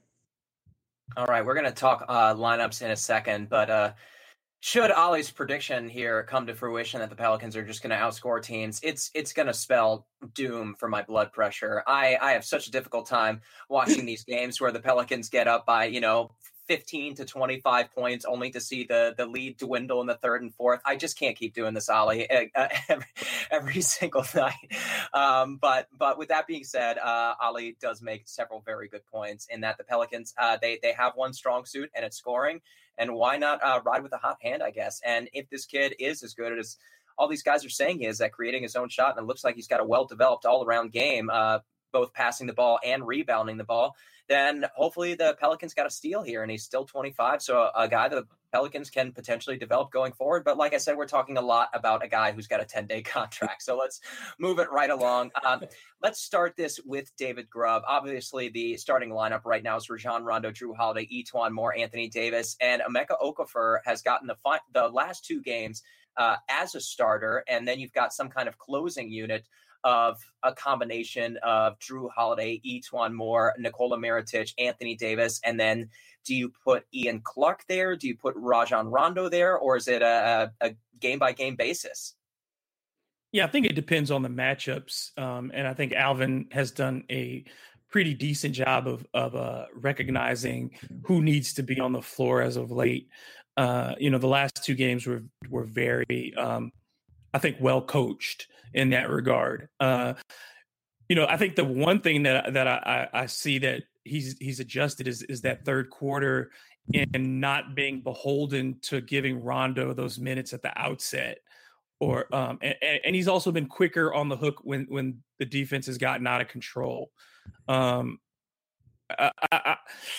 All right, we're going to talk uh, lineups in a second, but uh, should Ollie's prediction here come to fruition that the Pelicans are just going to outscore teams, it's it's going to spell doom for my blood pressure. I, I have such a difficult time watching these games where the Pelicans get up by, you know, fifteen to twenty-five points only to see the the lead dwindle in the third and fourth. I just can't keep doing this, Ollie, uh, every, every single night. Um, but but with that being said, uh, Ollie does make several very good points in that the Pelicans, uh, they, they have one strong suit, and it's scoring. And why not uh, ride with a hot hand, I guess? And if this kid is as good as all these guys are saying he is at creating his own shot, and it looks like he's got a well-developed all-around game, uh, both passing the ball and rebounding the ball, then hopefully the Pelicans got a steal here, and he's still twenty-five. So a, a guy that the Pelicans can potentially develop going forward. But like I said, we're talking a lot about a guy who's got a ten-day contract. So let's move it right along. Um, let's start this with David Grubb. Obviously, the starting lineup right now is Rajon Rondo, Jrue Holiday, E'Twaun Moore, Anthony Davis, and Emeka Okafor has gotten the fi- the last two games uh, as a starter, and then you've got some kind of closing unit of a combination of Jrue Holiday, E'Twaun Moore, Nikola Mirotic, Anthony Davis, and then do you put Ian Clark there? Do you put Rajon Rondo there? Or is it a, a game-by-game basis? Yeah, I think it depends on the matchups. Um, and I think Alvin has done a pretty decent job of, of uh, recognizing who needs to be on the floor as of late. Uh, you know, the last two games were, were very, um, I think, well coached in that regard. Uh, you know, I think the one thing that that I, I see that he's he's adjusted is is that third quarter and not being beholden to giving Rondo those minutes at the outset, or um, and, and he's also been quicker on the hook when when the defense has gotten out of control. Um, I, I, I,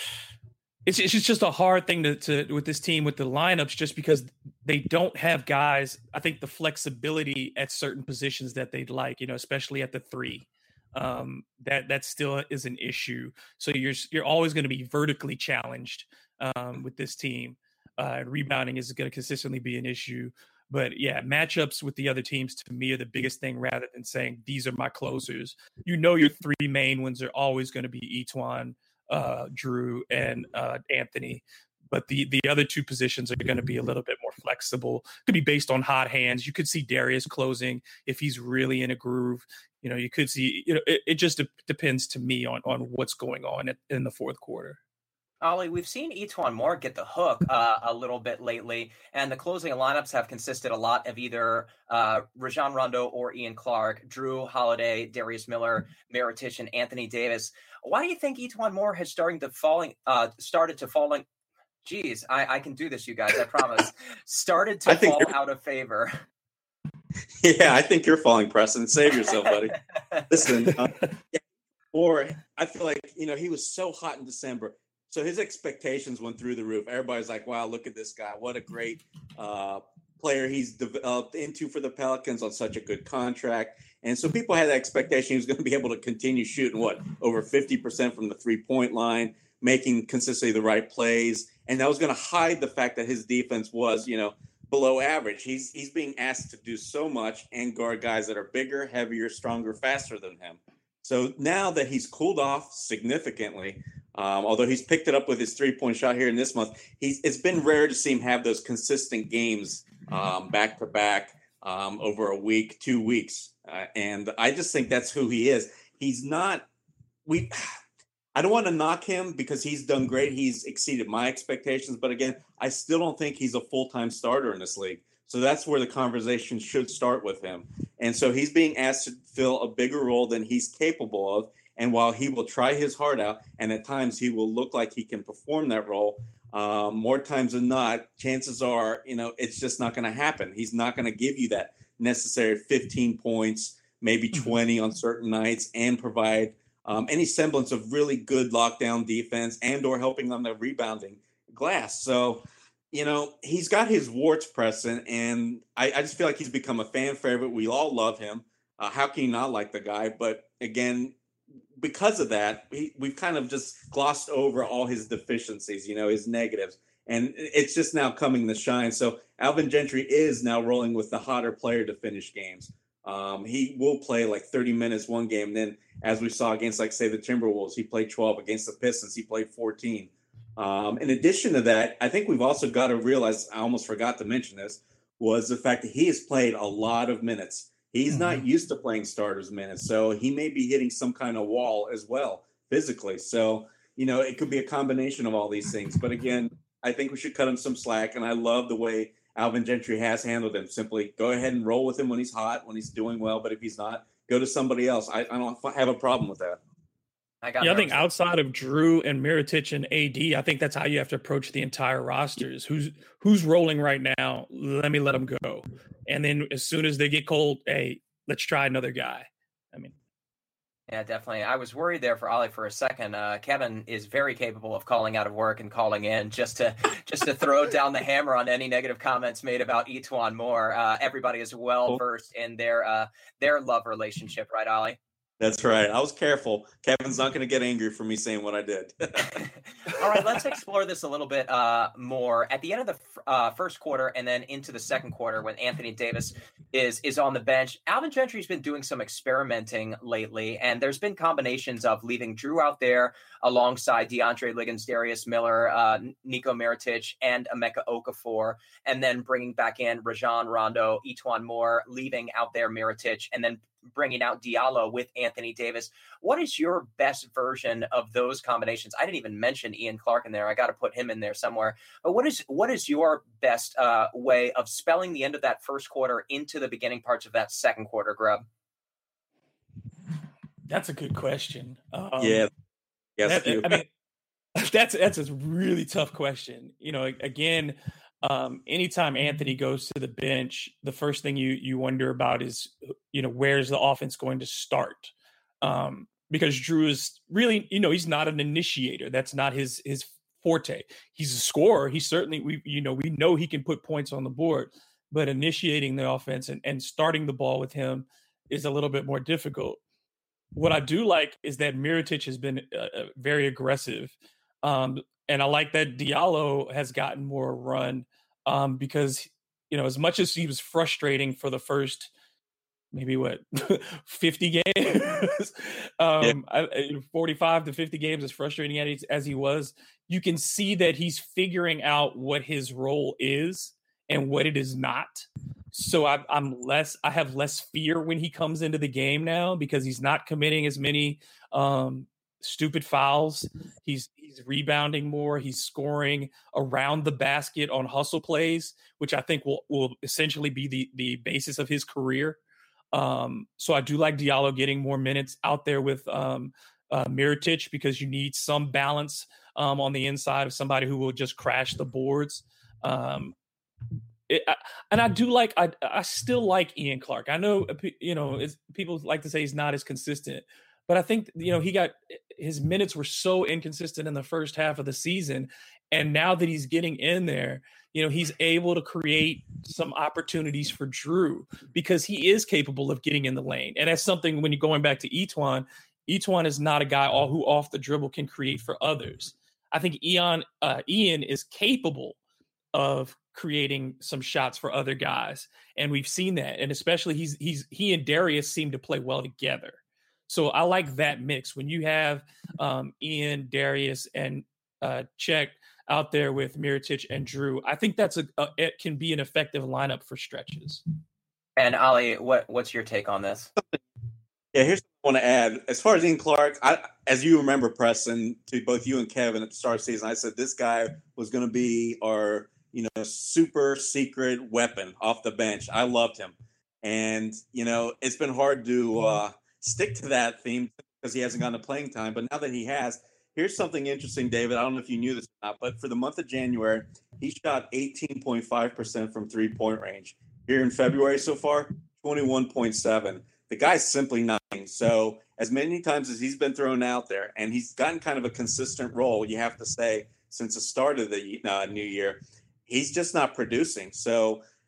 It's it's just a hard thing to, to with this team with the lineups, just because they don't have guys. I think the flexibility at certain positions that they'd like, you know, especially at the three, um, that that still is an issue. So you're you're always going to be vertically challenged um, with this team. Uh, rebounding is going to consistently be an issue. But yeah, matchups with the other teams to me are the biggest thing, rather than saying these are my closers. You know, your three main ones are always going to be E'Twaun, Uh, Jrue, and uh, Anthony, but the the other two positions are going to be a little bit more flexible. Could be based on hot hands. You could see Darius closing if he's really in a groove. You know, you could see. You know, it, it just de- depends to me on on what's going on at, in the fourth quarter. Ollie, we've seen E'Twaun Moore get the hook uh, a little bit lately, and the closing lineups have consisted a lot of either uh, Rajon Rondo or Ian Clark, Jrue Holiday, Darius Miller, Mirotic, and Anthony Davis. Why do you think E'Twaun Moore has starting to falling uh, started to falling? Geez, I, I can do this, you guys. I promise. Started to fall out of favor. Yeah, I think you're falling, Preston. Save yourself, buddy. Listen, uh, yeah, or I feel like you know he was so hot in December. So his expectations went through the roof. Everybody's like, wow, look at this guy. What a great uh, player he's developed into for the Pelicans on such a good contract. And so people had the expectation he was going to be able to continue shooting, what, over fifty percent from the three-point line, making consistently the right plays. And that was going to hide the fact that his defense was, you know, below average. He's he's being asked to do so much and guard guys that are bigger, heavier, stronger, faster than him. So now that he's cooled off significantly, Um, although he's picked it up with his three-point shot here in this month, he's it's been rare to see him have those consistent games um, back-to-back um, over a week, two weeks. Uh, and I just think that's who he is. He's not – we. I don't want to knock him because he's done great. He's exceeded my expectations. But, again, I still don't think he's a full-time starter in this league. So that's where the conversation should start with him. And so he's being asked to fill a bigger role than he's capable of. And while he will try his heart out, and at times he will look like he can perform that role, um, more times than not, chances are, you know, it's just not going to happen. He's not going to give you that necessary fifteen points, maybe twenty on certain nights, and provide um, any semblance of really good lockdown defense and or helping on the rebounding glass. So, you know, he's got his warts, Preston, and I, I just feel like he's become a fan favorite. We all love him. Uh, how can you not like the guy? But again, because of that, he, we've kind of just glossed over all his deficiencies, you know, his negatives. And it's just now coming to shine. So Alvin Gentry is now rolling with the hotter player to finish games. Um, he will play like thirty minutes one game. And then, as we saw against, like, say, the Timberwolves, he played twelve. Against the Pistons, he played fourteen. Um, in addition to that, I think we've also got to realize, I almost forgot to mention this, was the fact that he has played a lot of minutes. He's mm-hmm. not used to playing starters minutes. So he may be hitting some kind of wall as well physically. So, you know, it could be a combination of all these things. But again, I think we should cut him some slack. And I love the way Alvin Gentry has handled him. Simply go ahead and roll with him when he's hot, when he's doing well. But if he's not, go to somebody else. I, I don't have a problem with that. I got yeah, I think outside of Drew and Mirotic and A D, I think that's how you have to approach the entire rosters. Who's who's rolling right now? Let me let them go. And then as soon as they get cold, hey, let's try another guy. I mean, yeah, definitely. I was worried there for Ollie for a second. Uh, Kevin is very capable of calling out of work and calling in just to just to throw down the hammer on any negative comments made about E'Twaun Moore. Uh, everybody is well versed in their uh, their love relationship, right, Ollie? That's right. I was careful. Kevin's not going to get angry for me saying what I did. All right, let's explore this a little bit uh, more. At the end of the f- uh, first quarter and then into the second quarter when Anthony Davis is is on the bench, Alvin Gentry's been doing some experimenting lately, and there's been combinations of leaving Drew out there alongside DeAndre Liggins, Darius Miller, uh, Nico Mirotic, and Emeka Okafor, and then bringing back in Rajon Rondo, E'Twaun Moore, leaving out there Mirotic, and then bringing out Diallo with Anthony Davis. What is your best version of those combinations? I didn't even mention Ian Clark in there. I got to put him in there somewhere. But what is what is your best uh, way of spelling the end of that first quarter into the beginning parts of that second quarter, Grubb? That's a good question. Um, yeah. Yes, that, I mean, that's that's a really tough question. You know, again, Um, anytime Anthony goes to the bench, the first thing you you wonder about is, you know, where's the offense going to start? Um, because Drew is really, you know, he's not an initiator. That's not his his forte. He's a scorer. He certainly, we you know, we know he can put points on the board, but initiating the offense and, and starting the ball with him is a little bit more difficult. What I do like is that Mirotic has been uh, very aggressive. Um, And I like that Diallo has gotten more run um, because, you know, as much as he was frustrating for the first, maybe what, fifty games, um, yeah. forty-five to fifty games, as frustrating as he was, you can see that he's figuring out what his role is and what it is not. So I, I'm less, I have less fear when he comes into the game now because he's not committing as many um, stupid fouls. He's he's rebounding more. He's scoring around the basket on hustle plays, which I think will will essentially be the the basis of his career. Um, so I do like Diallo getting more minutes out there with um, uh, Mirotic because you need some balance um, on the inside of somebody who will just crash the boards. Um, it, I, and I do like I I still like Ian Clark. I know you know it's, people like to say he's not as consistent. But I think, you know, he got his minutes were so inconsistent in the first half of the season. And now that he's getting in there, you know, he's able to create some opportunities for Drew because he is capable of getting in the lane. And that's something when you're going back to E'Twaun, E'Twaun is not a guy all who off the dribble can create for others. I think Ian, uh, Ian is capable of creating some shots for other guys. And we've seen that. And especially he's he's he and Darius seem to play well together. So I like that mix when you have um, Ian, Darius, and uh, Czech out there with Mirotic and Drew. I think that's a, a it can be an effective lineup for stretches. And Ollie, what what's your take on this? Yeah, here's what I want to add. As far as Ian Clark, I, as you remember, Preston, to both you and Kevin at the start of the season, I said this guy was going to be our you know super secret weapon off the bench. I loved him, and you know it's been hard to. Uh, stick to that theme because he hasn't gotten to playing time. But now that he has, here's something interesting, David. I don't know if you knew this or not, but for the month of January, he shot eighteen point five percent from three-point range. Here in February so far, twenty-one point seven. The guy's simply nothing. So as many times as he's been thrown out there, and he's gotten kind of a consistent role, you have to say, since the start of the uh, new year, he's just not producing. So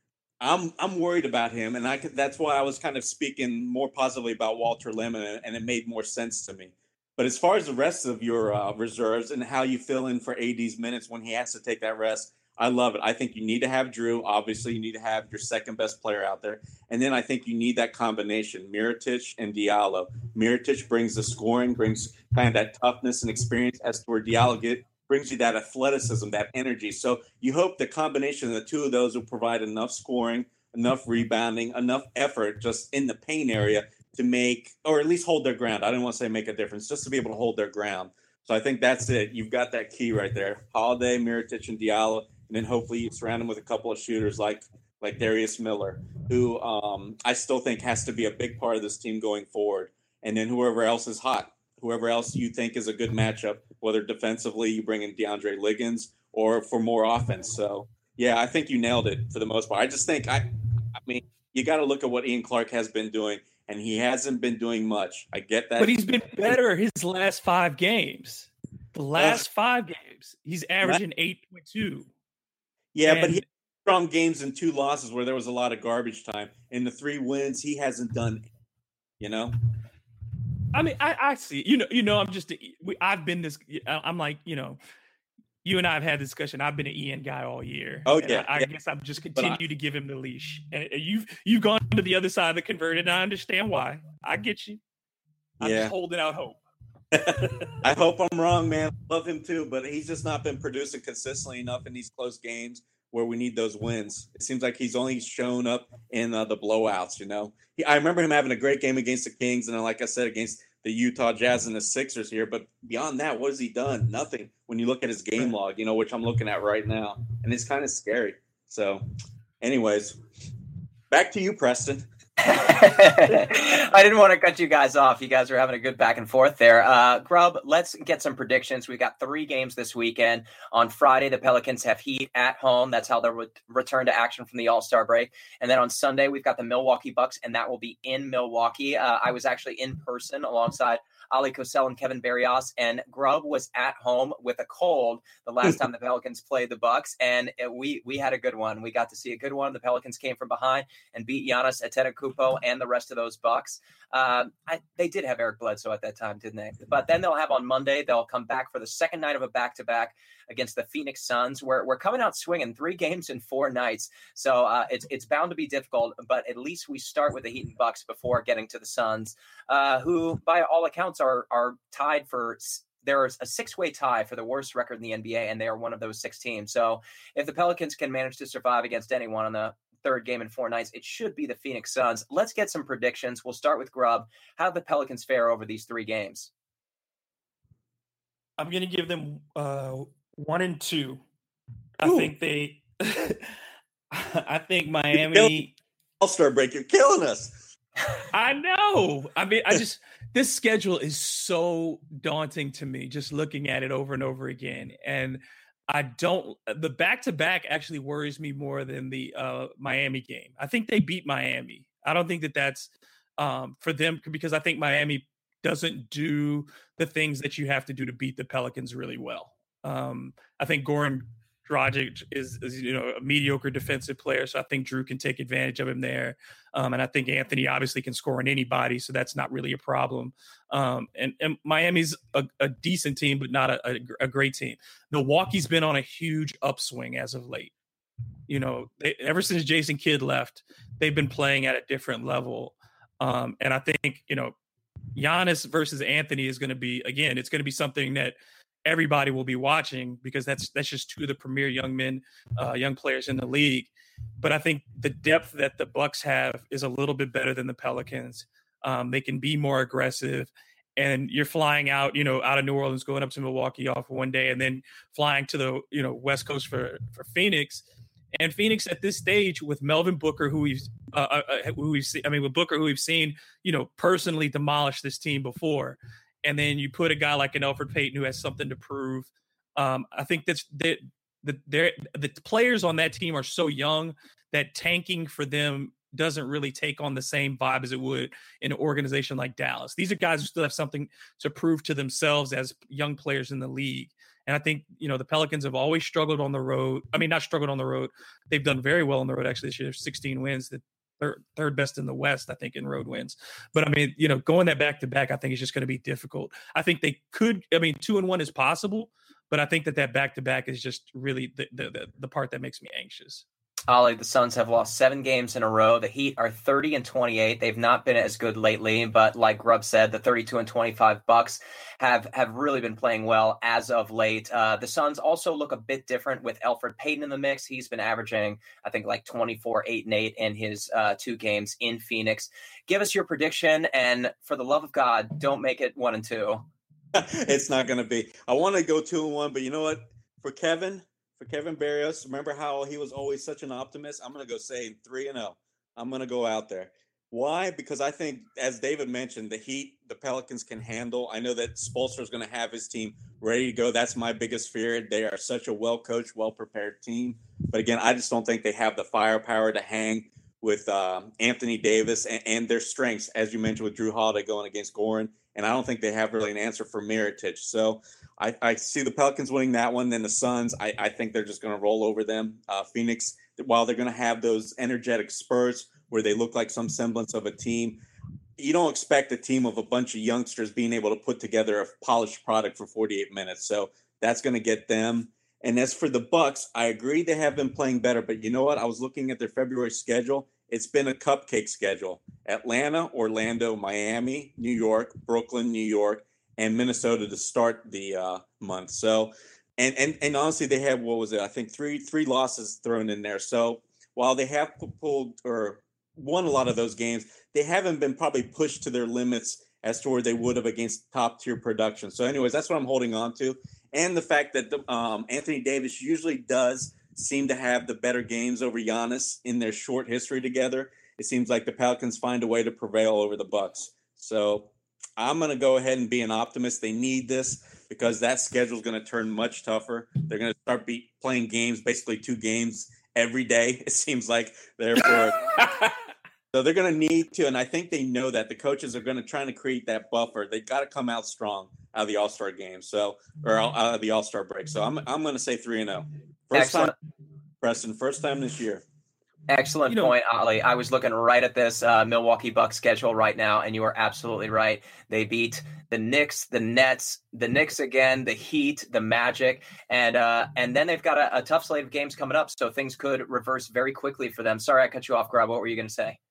I'm I'm worried about him, and I could, that's why I was kind of speaking more positively about Walter Lemon, and it made more sense to me. But as far as the rest of your uh, reserves and how you fill in for A D's minutes when he has to take that rest, I love it. I think you need to have Drew. Obviously, you need to have your second best player out there, and then I think you need that combination, Mirotic and Diallo. Mirotic brings the scoring, brings kind of that toughness and experience, as to where Diallo get brings you that athleticism, that energy. So you hope the combination of the two of those will provide enough scoring, enough rebounding, enough effort just in the paint area to make, or at least hold their ground. I didn't want to say make a difference, just to be able to hold their ground. So I think that's it. You've got that key right there. Holiday, Mirotic, and Diallo, and then hopefully you surround them with a couple of shooters like like Darius Miller, who um, I still think has to be a big part of this team going forward. And then whoever else is hot. Whoever else you think is a good matchup, whether defensively you bring in DeAndre Liggins or for more offense. So, yeah, I think you nailed it for the most part. I just think, I I mean, you got to look at what Ian Clark has been doing, and he hasn't been doing much. I get that. But he's been better his last five games. The last uh, five games, he's averaging eight point two. Yeah, and, but he had strong games and two losses where there was a lot of garbage time. In the three wins, he hasn't done, you know? I mean, I, I see, you know, you know, I'm just, we, I've been this, I'm like, you know, you and I have had this discussion. I've been an Ian guy all year. Oh yeah. I, I yeah. guess I'm just continue I, to give him the leash. And you've, you've gone to the other side of the converted. And I understand why. I get you. I'm yeah. just holding out hope. I hope I'm wrong, man. I love him too, but he's just not been producing consistently enough in these close games where we need those wins. It seems like he's only shown up in uh, the blowouts, you know. He, I remember him having a great game against the Kings, and then, like I said, against the Utah Jazz and the Sixers here. But beyond that, what has he done? Nothing. When you look at his game log, you know, which I'm looking at right now, and it's kind of scary. So, anyways, back to you, Preston. I didn't want to cut you guys off. You guys are having a good back and forth there. Uh, Grubb, let's get some predictions. We got three games this weekend. On Friday, the Pelicans have Heat at home. That's how they'll re- return to action from the All-Star break. And then on Sunday, we've got the Milwaukee Bucks, and that will be in Milwaukee. Uh, I was actually in person alongside Ali Kosel and Kevin Barrios, and Grubb was at home with a cold the last time the Pelicans played the Bucks, and it, we we had a good one. We got to see a good one. The Pelicans came from behind and beat Giannis Antetokounmpo and the rest of those Bucks. Uh, I, they did have Eric Bledsoe at that time, didn't they? But then they'll have on Monday, they'll come back for the second night of a back-to-back against the Phoenix Suns. We're, we're coming out swinging three games in four nights. So uh, it's it's bound to be difficult, but at least we start with the Heat and Bucks before getting to the Suns, uh, who, by all accounts, are are tied for – there's a six-way tie for the worst record in the N B A, and they are one of those six teams. So if the Pelicans can manage to survive against anyone on the third game in four nights, it should be the Phoenix Suns. Let's get some predictions. We'll start with Grubb. How do the Pelicans fare over these three games? I'm going to give them uh, one and two. I Ooh. think they – I think Miami – All-Star break, you're killing us. I know. I mean, I just – this schedule is so daunting to me just looking at it over and over again. And I don't – the back-to-back actually worries me more than the uh, Miami game. I think they beat Miami. I don't think that that's um, for them because I think Miami doesn't do the things that you have to do to beat the Pelicans really well. Um, I think Goran Dragic is, is, you know, a mediocre defensive player, so I think Drew can take advantage of him there. Um, and I think Anthony obviously can score on anybody, so that's not really a problem. Um, and, and Miami's a, a decent team, but not a, a, a great team. Milwaukee's been on a huge upswing as of late. You know, they, ever since Jason Kidd left, they've been playing at a different level. Um, and I think, you know, Giannis versus Anthony is going to be, again, it's going to be something that everybody will be watching because that's that's just two of the premier young men, uh, young players in the league. But I think the depth that the Bucks have is a little bit better than the Pelicans. Um, they can be more aggressive, and you're flying out, you know, out of New Orleans, going up to Milwaukee off one day, and then flying to the, you know, West Coast for for Phoenix. And Phoenix at this stage with Melvin Booker, who we've, uh, uh, who we've seen, I mean, with Booker, who we've seen, you know, personally demolish this team before. And then you put a guy like an Elfrid Payton who has something to prove. Um, I think that's that the, the the players on that team are so young that tanking for them doesn't really take on the same vibe as it would in an organization like Dallas. These are guys who still have something to prove to themselves as young players in the league. And I think, you know, the Pelicans have always struggled on the road. I mean, not struggled on the road. They've done very well on the road, actually, this year. sixteen wins, the third, third best in the West, I think, in road wins. But, I mean, you know, going that back-to-back, I think is just going to be difficult. I think they could – I mean, two and one is possible, but I think that that back-to-back is just really the, the, the, the part that makes me anxious. Ollie, the Suns have lost seven games in a row. The Heat are thirty and twenty-eight. They've not been as good lately, but like Grubb said, the thirty-two and twenty-five Bucks have have really been playing well as of late. Uh, the Suns also look a bit different with Elfrid Payton in the mix. He's been averaging, I think, like twenty-four, eight, and eight in his uh, two games in Phoenix. Give us your prediction, and for the love of God, don't make it one and two. It's not going to be. I want to go two and one, but you know what? For Kevin. For Kevin Barrios, remember how he was always such an optimist? I'm going to go say three and oh. I'm going to go out there. Why? Because I think, as David mentioned, the Heat, the Pelicans can handle. I know that Spoelstra is going to have his team ready to go. That's my biggest fear. They are such a well-coached, well-prepared team. But again, I just don't think they have the firepower to hang with um, Anthony Davis and, and their strengths, as you mentioned, with Drew Holiday going against Goran. And I don't think they have really an answer for Mirotic. So I, I see the Pelicans winning that one. Then the Suns, I, I think they're just going to roll over them. Uh, Phoenix, while they're going to have those energetic spurts where they look like some semblance of a team, you don't expect a team of a bunch of youngsters being able to put together a polished product for forty-eight minutes. So that's going to get them. And as for the Bucks, I agree they have been playing better. But you know what? I was looking at their February schedule. It's been a cupcake schedule. Atlanta, Orlando, Miami, New York, Brooklyn, New York, and Minnesota to start the uh, month. So, and, and and honestly, they have, what was it? I think three three losses thrown in there. So while they have pulled or won a lot of those games, they haven't been probably pushed to their limits as to where they would have against top tier production. So anyways, that's what I'm holding on to. And the fact that the, um, Anthony Davis usually does seem to have the better games over Giannis in their short history together. It seems like the Pelicans find a way to prevail over the Bucks. So I'm going to go ahead and be an optimist. They need this because that schedule is going to turn much tougher. They're going to start be playing games, basically two games every day. It seems like therefore. So they're going to need to, and I think they know that the coaches are going to try to create that buffer. They got to come out strong out of the All-Star game. So, or out of the All-Star break. So I'm, I'm going to say three and oh. First Excellent. time, Preston, first time this year. Excellent you know, point, Ollie. I was looking right at this uh, Milwaukee Bucks schedule right now, and you are absolutely right. They beat the Knicks, the Nets, the Knicks again, the Heat, the Magic, and uh, and then they've got a, a tough slate of games coming up, so things could reverse very quickly for them. Sorry, I cut you off, Grubb. What were you going to say?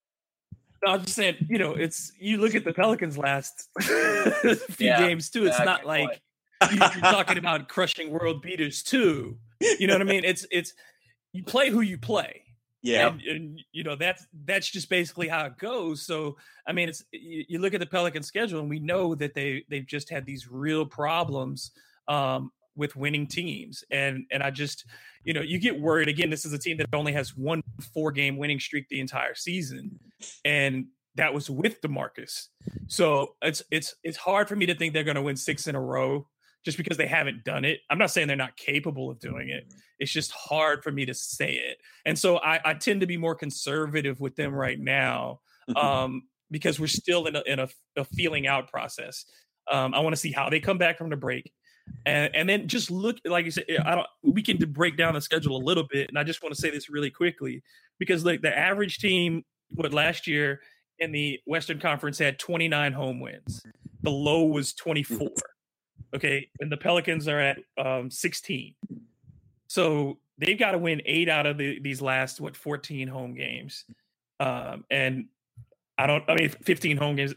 No, I was just saying, you know, it's you look at the Pelicans last few yeah, games too. It's yeah, not like you, you're talking about crushing world beaters too. You know what I mean? It's it's you play who you play. Yeah, and, and you know that's that's just basically how it goes. So I mean, it's you, you look at the Pelican schedule, and we know that they they've just had these real problems um, with winning teams, and and I just you know you get worried again. This is a team that only has one four game winning streak the entire season, and that was with DeMarcus. So it's it's it's hard for me to think they're going to win six in a row. Just because they haven't done it. I'm not saying they're not capable of doing it. It's just hard for me to say it. And so I, I tend to be more conservative with them right now um, because we're still in a, in a, a feeling out process. Um, I want to see how they come back from the break. And, and then just look, like you said, I don't, we can break down the schedule a little bit. And I just want to say this really quickly because like the average team, what last year in the Western Conference had twenty-nine home wins. The low was twenty-four. Okay, and the Pelicans are at um, sixteen. So they've got to win eight out of the, these last, what, fourteen home games. Um, and I don't, I mean, fifteen home games.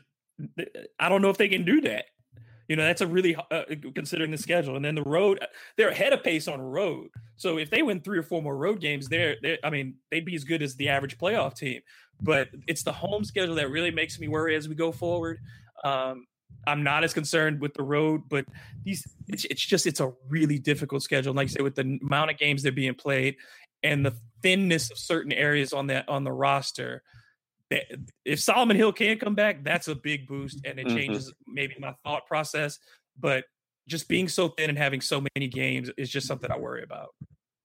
I don't know if they can do that. You know, that's a really, uh, considering the schedule. And then the road, they're ahead of pace on road. So if they win three or four more road games, they're, they're I mean, they'd be as good as the average playoff team. But it's the home schedule that really makes me worry as we go forward. Um, I'm not as concerned with the road, but these it's, it's just it's a really difficult schedule. Like I said, with the amount of games that are being played and the thinness of certain areas on that on the roster, that if Solomon Hill can come back, that's a big boost and it changes mm-hmm. maybe my thought process. But just being so thin and having so many games is just something I worry about.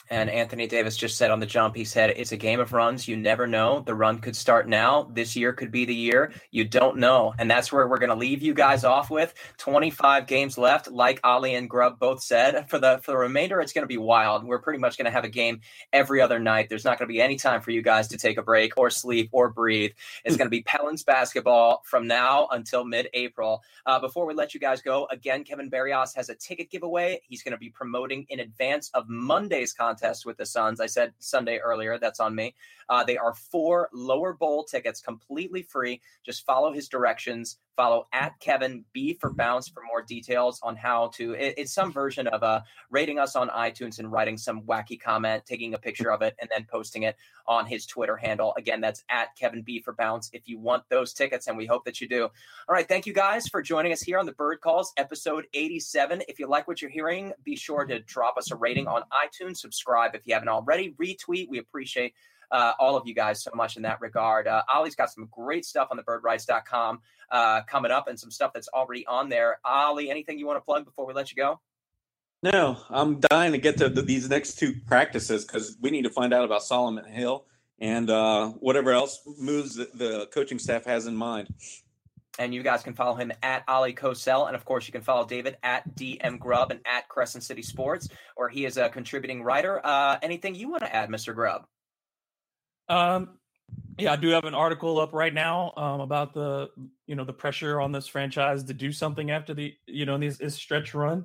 And Anthony Davis just said on the jump, he said, it's a game of runs. You never know. The run could start now. This year could be the year. You don't know. And that's where we're going to leave you guys off with. twenty-five games left, like Ali and Grubb both said. For the for the remainder, it's going to be wild. We're pretty much going to have a game every other night. There's not going to be any time for you guys to take a break or sleep or breathe. It's going to be Pelons basketball from now until mid-April. Uh, before we let you guys go, again, Kevin Barrios has a ticket giveaway. He's going to be promoting in advance of Monday's contest with the Suns. I said Sunday earlier. That's on me. Uh, they are four lower bowl tickets, completely free. Just follow his directions. Follow at Kevin B for Bounce for more details on how to. It, it's some version of uh, rating us on iTunes and writing some wacky comment, taking a picture of it, and then posting it on his Twitter handle. Again, that's at Kevin B for Bounce if you want those tickets, and we hope that you do. All right, thank you guys for joining us here on the Bird Calls, episode eighty-seven. If you like what you're hearing, be sure to drop us a rating on iTunes. Subscribe if you haven't already. Retweet. We appreciate Uh, all of you guys so much in that regard. Uh, Ollie's got some great stuff on the bird rights dot com uh, coming up and some stuff that's already on there. Ollie, anything you want to plug before we let you go? No, I'm dying to get to the, these next two practices because we need to find out about Solomon Hill and uh, whatever else moves the, the coaching staff has in mind. And you guys can follow him at Ollie Cosell. And, of course, you can follow David at D M Grubb and at Crescent City Sports, where he is a contributing writer. Uh, anything you want to add, Mister Grubb? Um, yeah, I do have an article up right now um, about the, you know, the pressure on this franchise to do something after the, you know, this, this stretch run.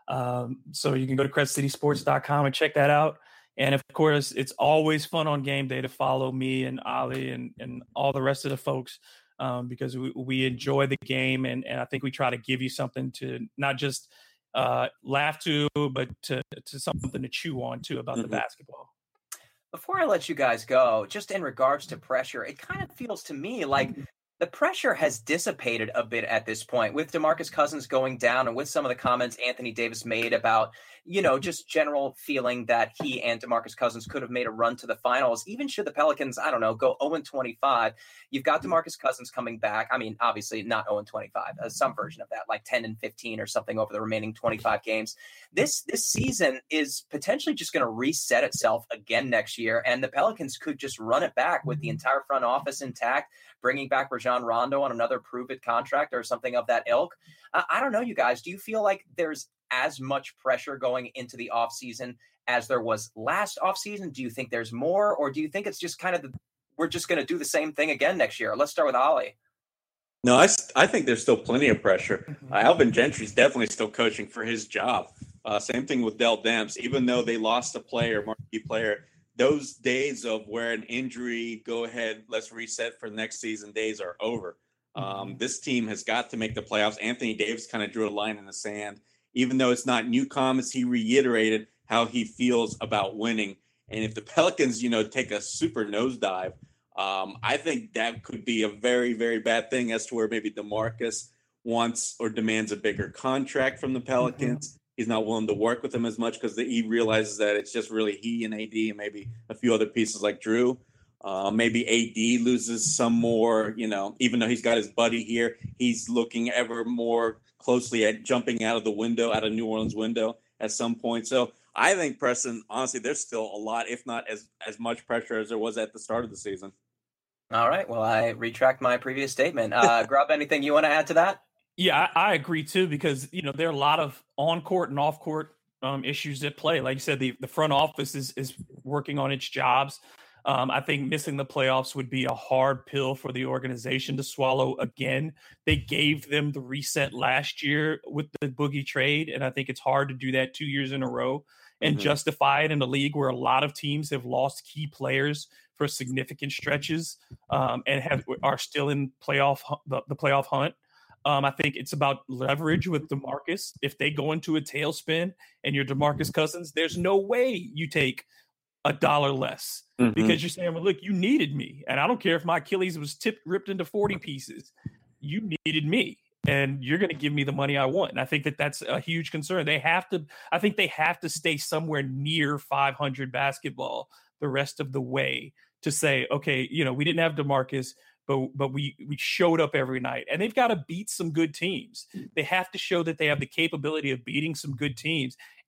Um, so you can go to crescent city sports dot com and check that out. And of course, it's always fun on game day to follow me and Ali and, and all the rest of the folks um, because we, we enjoy the game. And, and I think we try to give you something to not just uh, laugh to, but to, to something to chew on too about mm-hmm. the basketball. Before I let you guys go, just in regards to pressure, it kind of feels to me like the pressure has dissipated a bit at this point with DeMarcus Cousins going down and with some of the comments Anthony Davis made about, you know, just general feeling that he and DeMarcus Cousins could have made a run to the finals. Even should the Pelicans, I don't know, go oh and twenty-five, you've got DeMarcus Cousins coming back. I mean, obviously not oh and twenty-five, uh, some version of that, like ten and fifteen or something over the remaining twenty-five games. This this season is potentially just going to reset itself again next year, and the Pelicans could just run it back with the entire front office intact, bringing back Rajon Rondo on another prove-it contract or something of that ilk. Uh, I don't know, you guys. Do you feel like there's as much pressure going into the offseason as there was last offseason? Do you think there's more, or do you think it's just kind of the, we're just going to do the same thing again next year? Let's start with Ollie. No, I, I think there's still plenty of pressure. Uh, Alvin Gentry's definitely still coaching for his job. Uh, same thing with Dell Demps. Even though they lost a player, marquee player, those days of where an injury, go ahead, let's reset for next season days are over. Um, this team has got to make the playoffs. Anthony Davis kind of drew a line in the sand. Even though it's not new comments, he reiterated how he feels about winning. And if the Pelicans, you know, take a super nosedive, um, I think that could be a very, very bad thing as to where maybe DeMarcus wants or demands a bigger contract from the Pelicans. Mm-hmm. He's not willing to work with them as much because he realizes that it's just really he and A D and maybe a few other pieces like Drew. Uh, maybe A D loses some more, you know, even though he's got his buddy here, he's looking ever more closely at jumping out of the window, out of New Orleans window at some point. So I think, Preston, honestly, there's still a lot, if not as, as much pressure as there was at the start of the season. All right. Well, I retract my previous statement. Uh, Grubb, anything you want to add to that? Yeah, I, I agree, too, because, you know, there are a lot of on-court and off-court um, issues at play. Like you said, the, the front office is, is working on its jobs. Um, I think missing the playoffs would be a hard pill for the organization to swallow again. They gave them the reset last year with the Boogie trade, and I think it's hard to do that two years in a row and mm-hmm. justify it in a league where a lot of teams have lost key players for significant stretches um, and have are still in playoff the, the playoff hunt. Um, I think it's about leverage with DeMarcus. If they go into a tailspin and you're DeMarcus Cousins, there's no way you take a dollar less mm-hmm. because you're saying, well, look, you needed me. And I don't care if my Achilles was tipped, ripped into forty pieces. You needed me and you're going to give me the money I want. And I think that that's a huge concern. They have to, I think they have to stay somewhere near five hundred basketball the rest of the way to say, okay, you know, we didn't have DeMarcus, but but we we showed up every night, and they've got to beat some good teams. They have to show that they have the capability of beating some good teams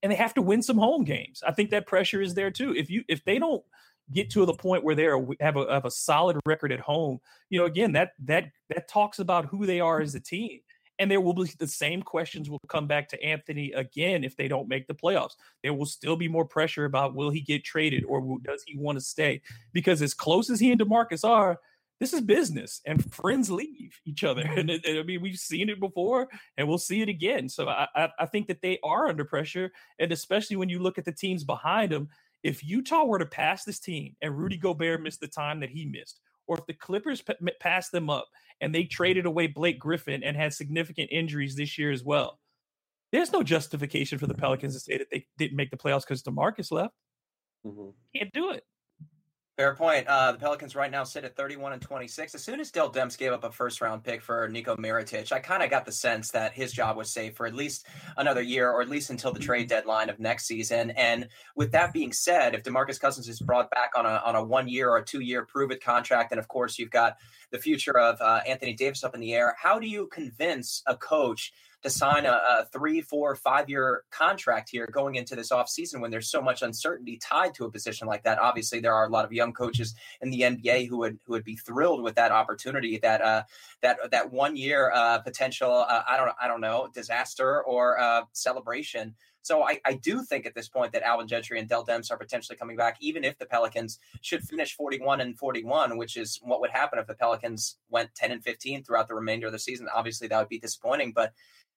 and they have to win some home games. I think that pressure is there too. If you if they don't get to the point where they are, have a have a solid record at home, you know, again, that that that talks about who they are as a team. And there will be the same questions will come back to Anthony again if they don't make the playoffs. There will still be more pressure about will he get traded or will, does he want to stay? Because as close as he and DeMarcus are, this is business, and friends leave each other. And, and I mean, we've seen it before, and we'll see it again. So I, I, I think that they are under pressure, and especially when you look at the teams behind them. If Utah were to pass this team and Rudy Gobert missed the time that he missed, or if the Clippers p- passed them up and they traded away Blake Griffin and had significant injuries this year as well, there's no justification for the Pelicans to say that they didn't make the playoffs because DeMarcus left. Mm-hmm. Can't do it. Fair point. Uh, the Pelicans right now sit at thirty-one and twenty-six. As soon as Dell Demps gave up a first-round pick for Nico Mirotic, I kind of got the sense that his job was safe for at least another year, or at least until the trade deadline of next season. And with that being said, if DeMarcus Cousins is brought back on a on a one-year or a two-year prove-it contract, and of course you've got the future of uh, Anthony Davis up in the air, how do you convince a coach to sign a, a three, four, five-year contract here going into this offseason when there's so much uncertainty tied to a position like that? Obviously, there are a lot of young coaches in the N B A who would who would be thrilled with that opportunity, that uh, that that one-year uh, potential, uh, I don't I don't know, disaster or uh, celebration. So I, I do think at this point that Alvin Gentry and Dell Demps are potentially coming back, even if the Pelicans should finish forty-one and forty-one, which is what would happen if the Pelicans went ten and fifteen throughout the remainder of the season. Obviously, that would be disappointing, but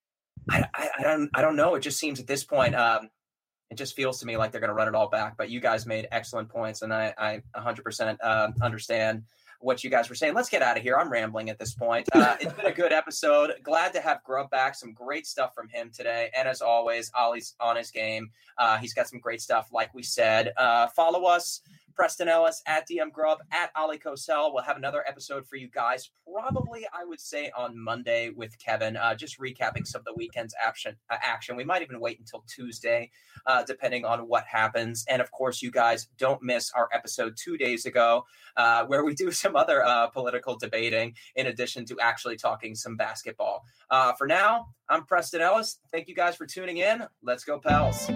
I, I, I don't I don't know. It just seems at this point, um, it just feels to me like they're going to run it all back. But you guys made excellent points, and I, I one hundred percent uh, understand what you guys were saying. Let's get out of here. I'm rambling at this point. Uh, it's been a good episode. Glad to have Grubb back. Some great stuff from him today. And as always, Ollie's on his game. Uh, he's got some great stuff, like we said. Uh, follow us, Preston Ellis, at D M Grubb, at Ollie Cosell. We'll have another episode for you guys, probably, I would say, on Monday with Kevin, uh, just recapping some of the weekend's action. Uh, action. We might even wait until Tuesday, uh, depending on what happens. And, of course, you guys don't miss our episode two days ago, uh, where we do some other uh, political debating in addition to actually talking some basketball. Uh, for now, I'm Preston Ellis. Thank you guys for tuning in. Let's go, Pels.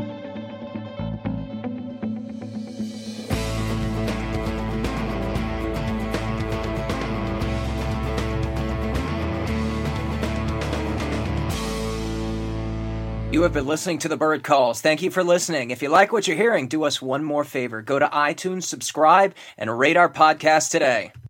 You have been listening to The Bird Calls. Thank you for listening. If you like what you're hearing, do us one more favor. Go to iTunes, subscribe, and rate our podcast today.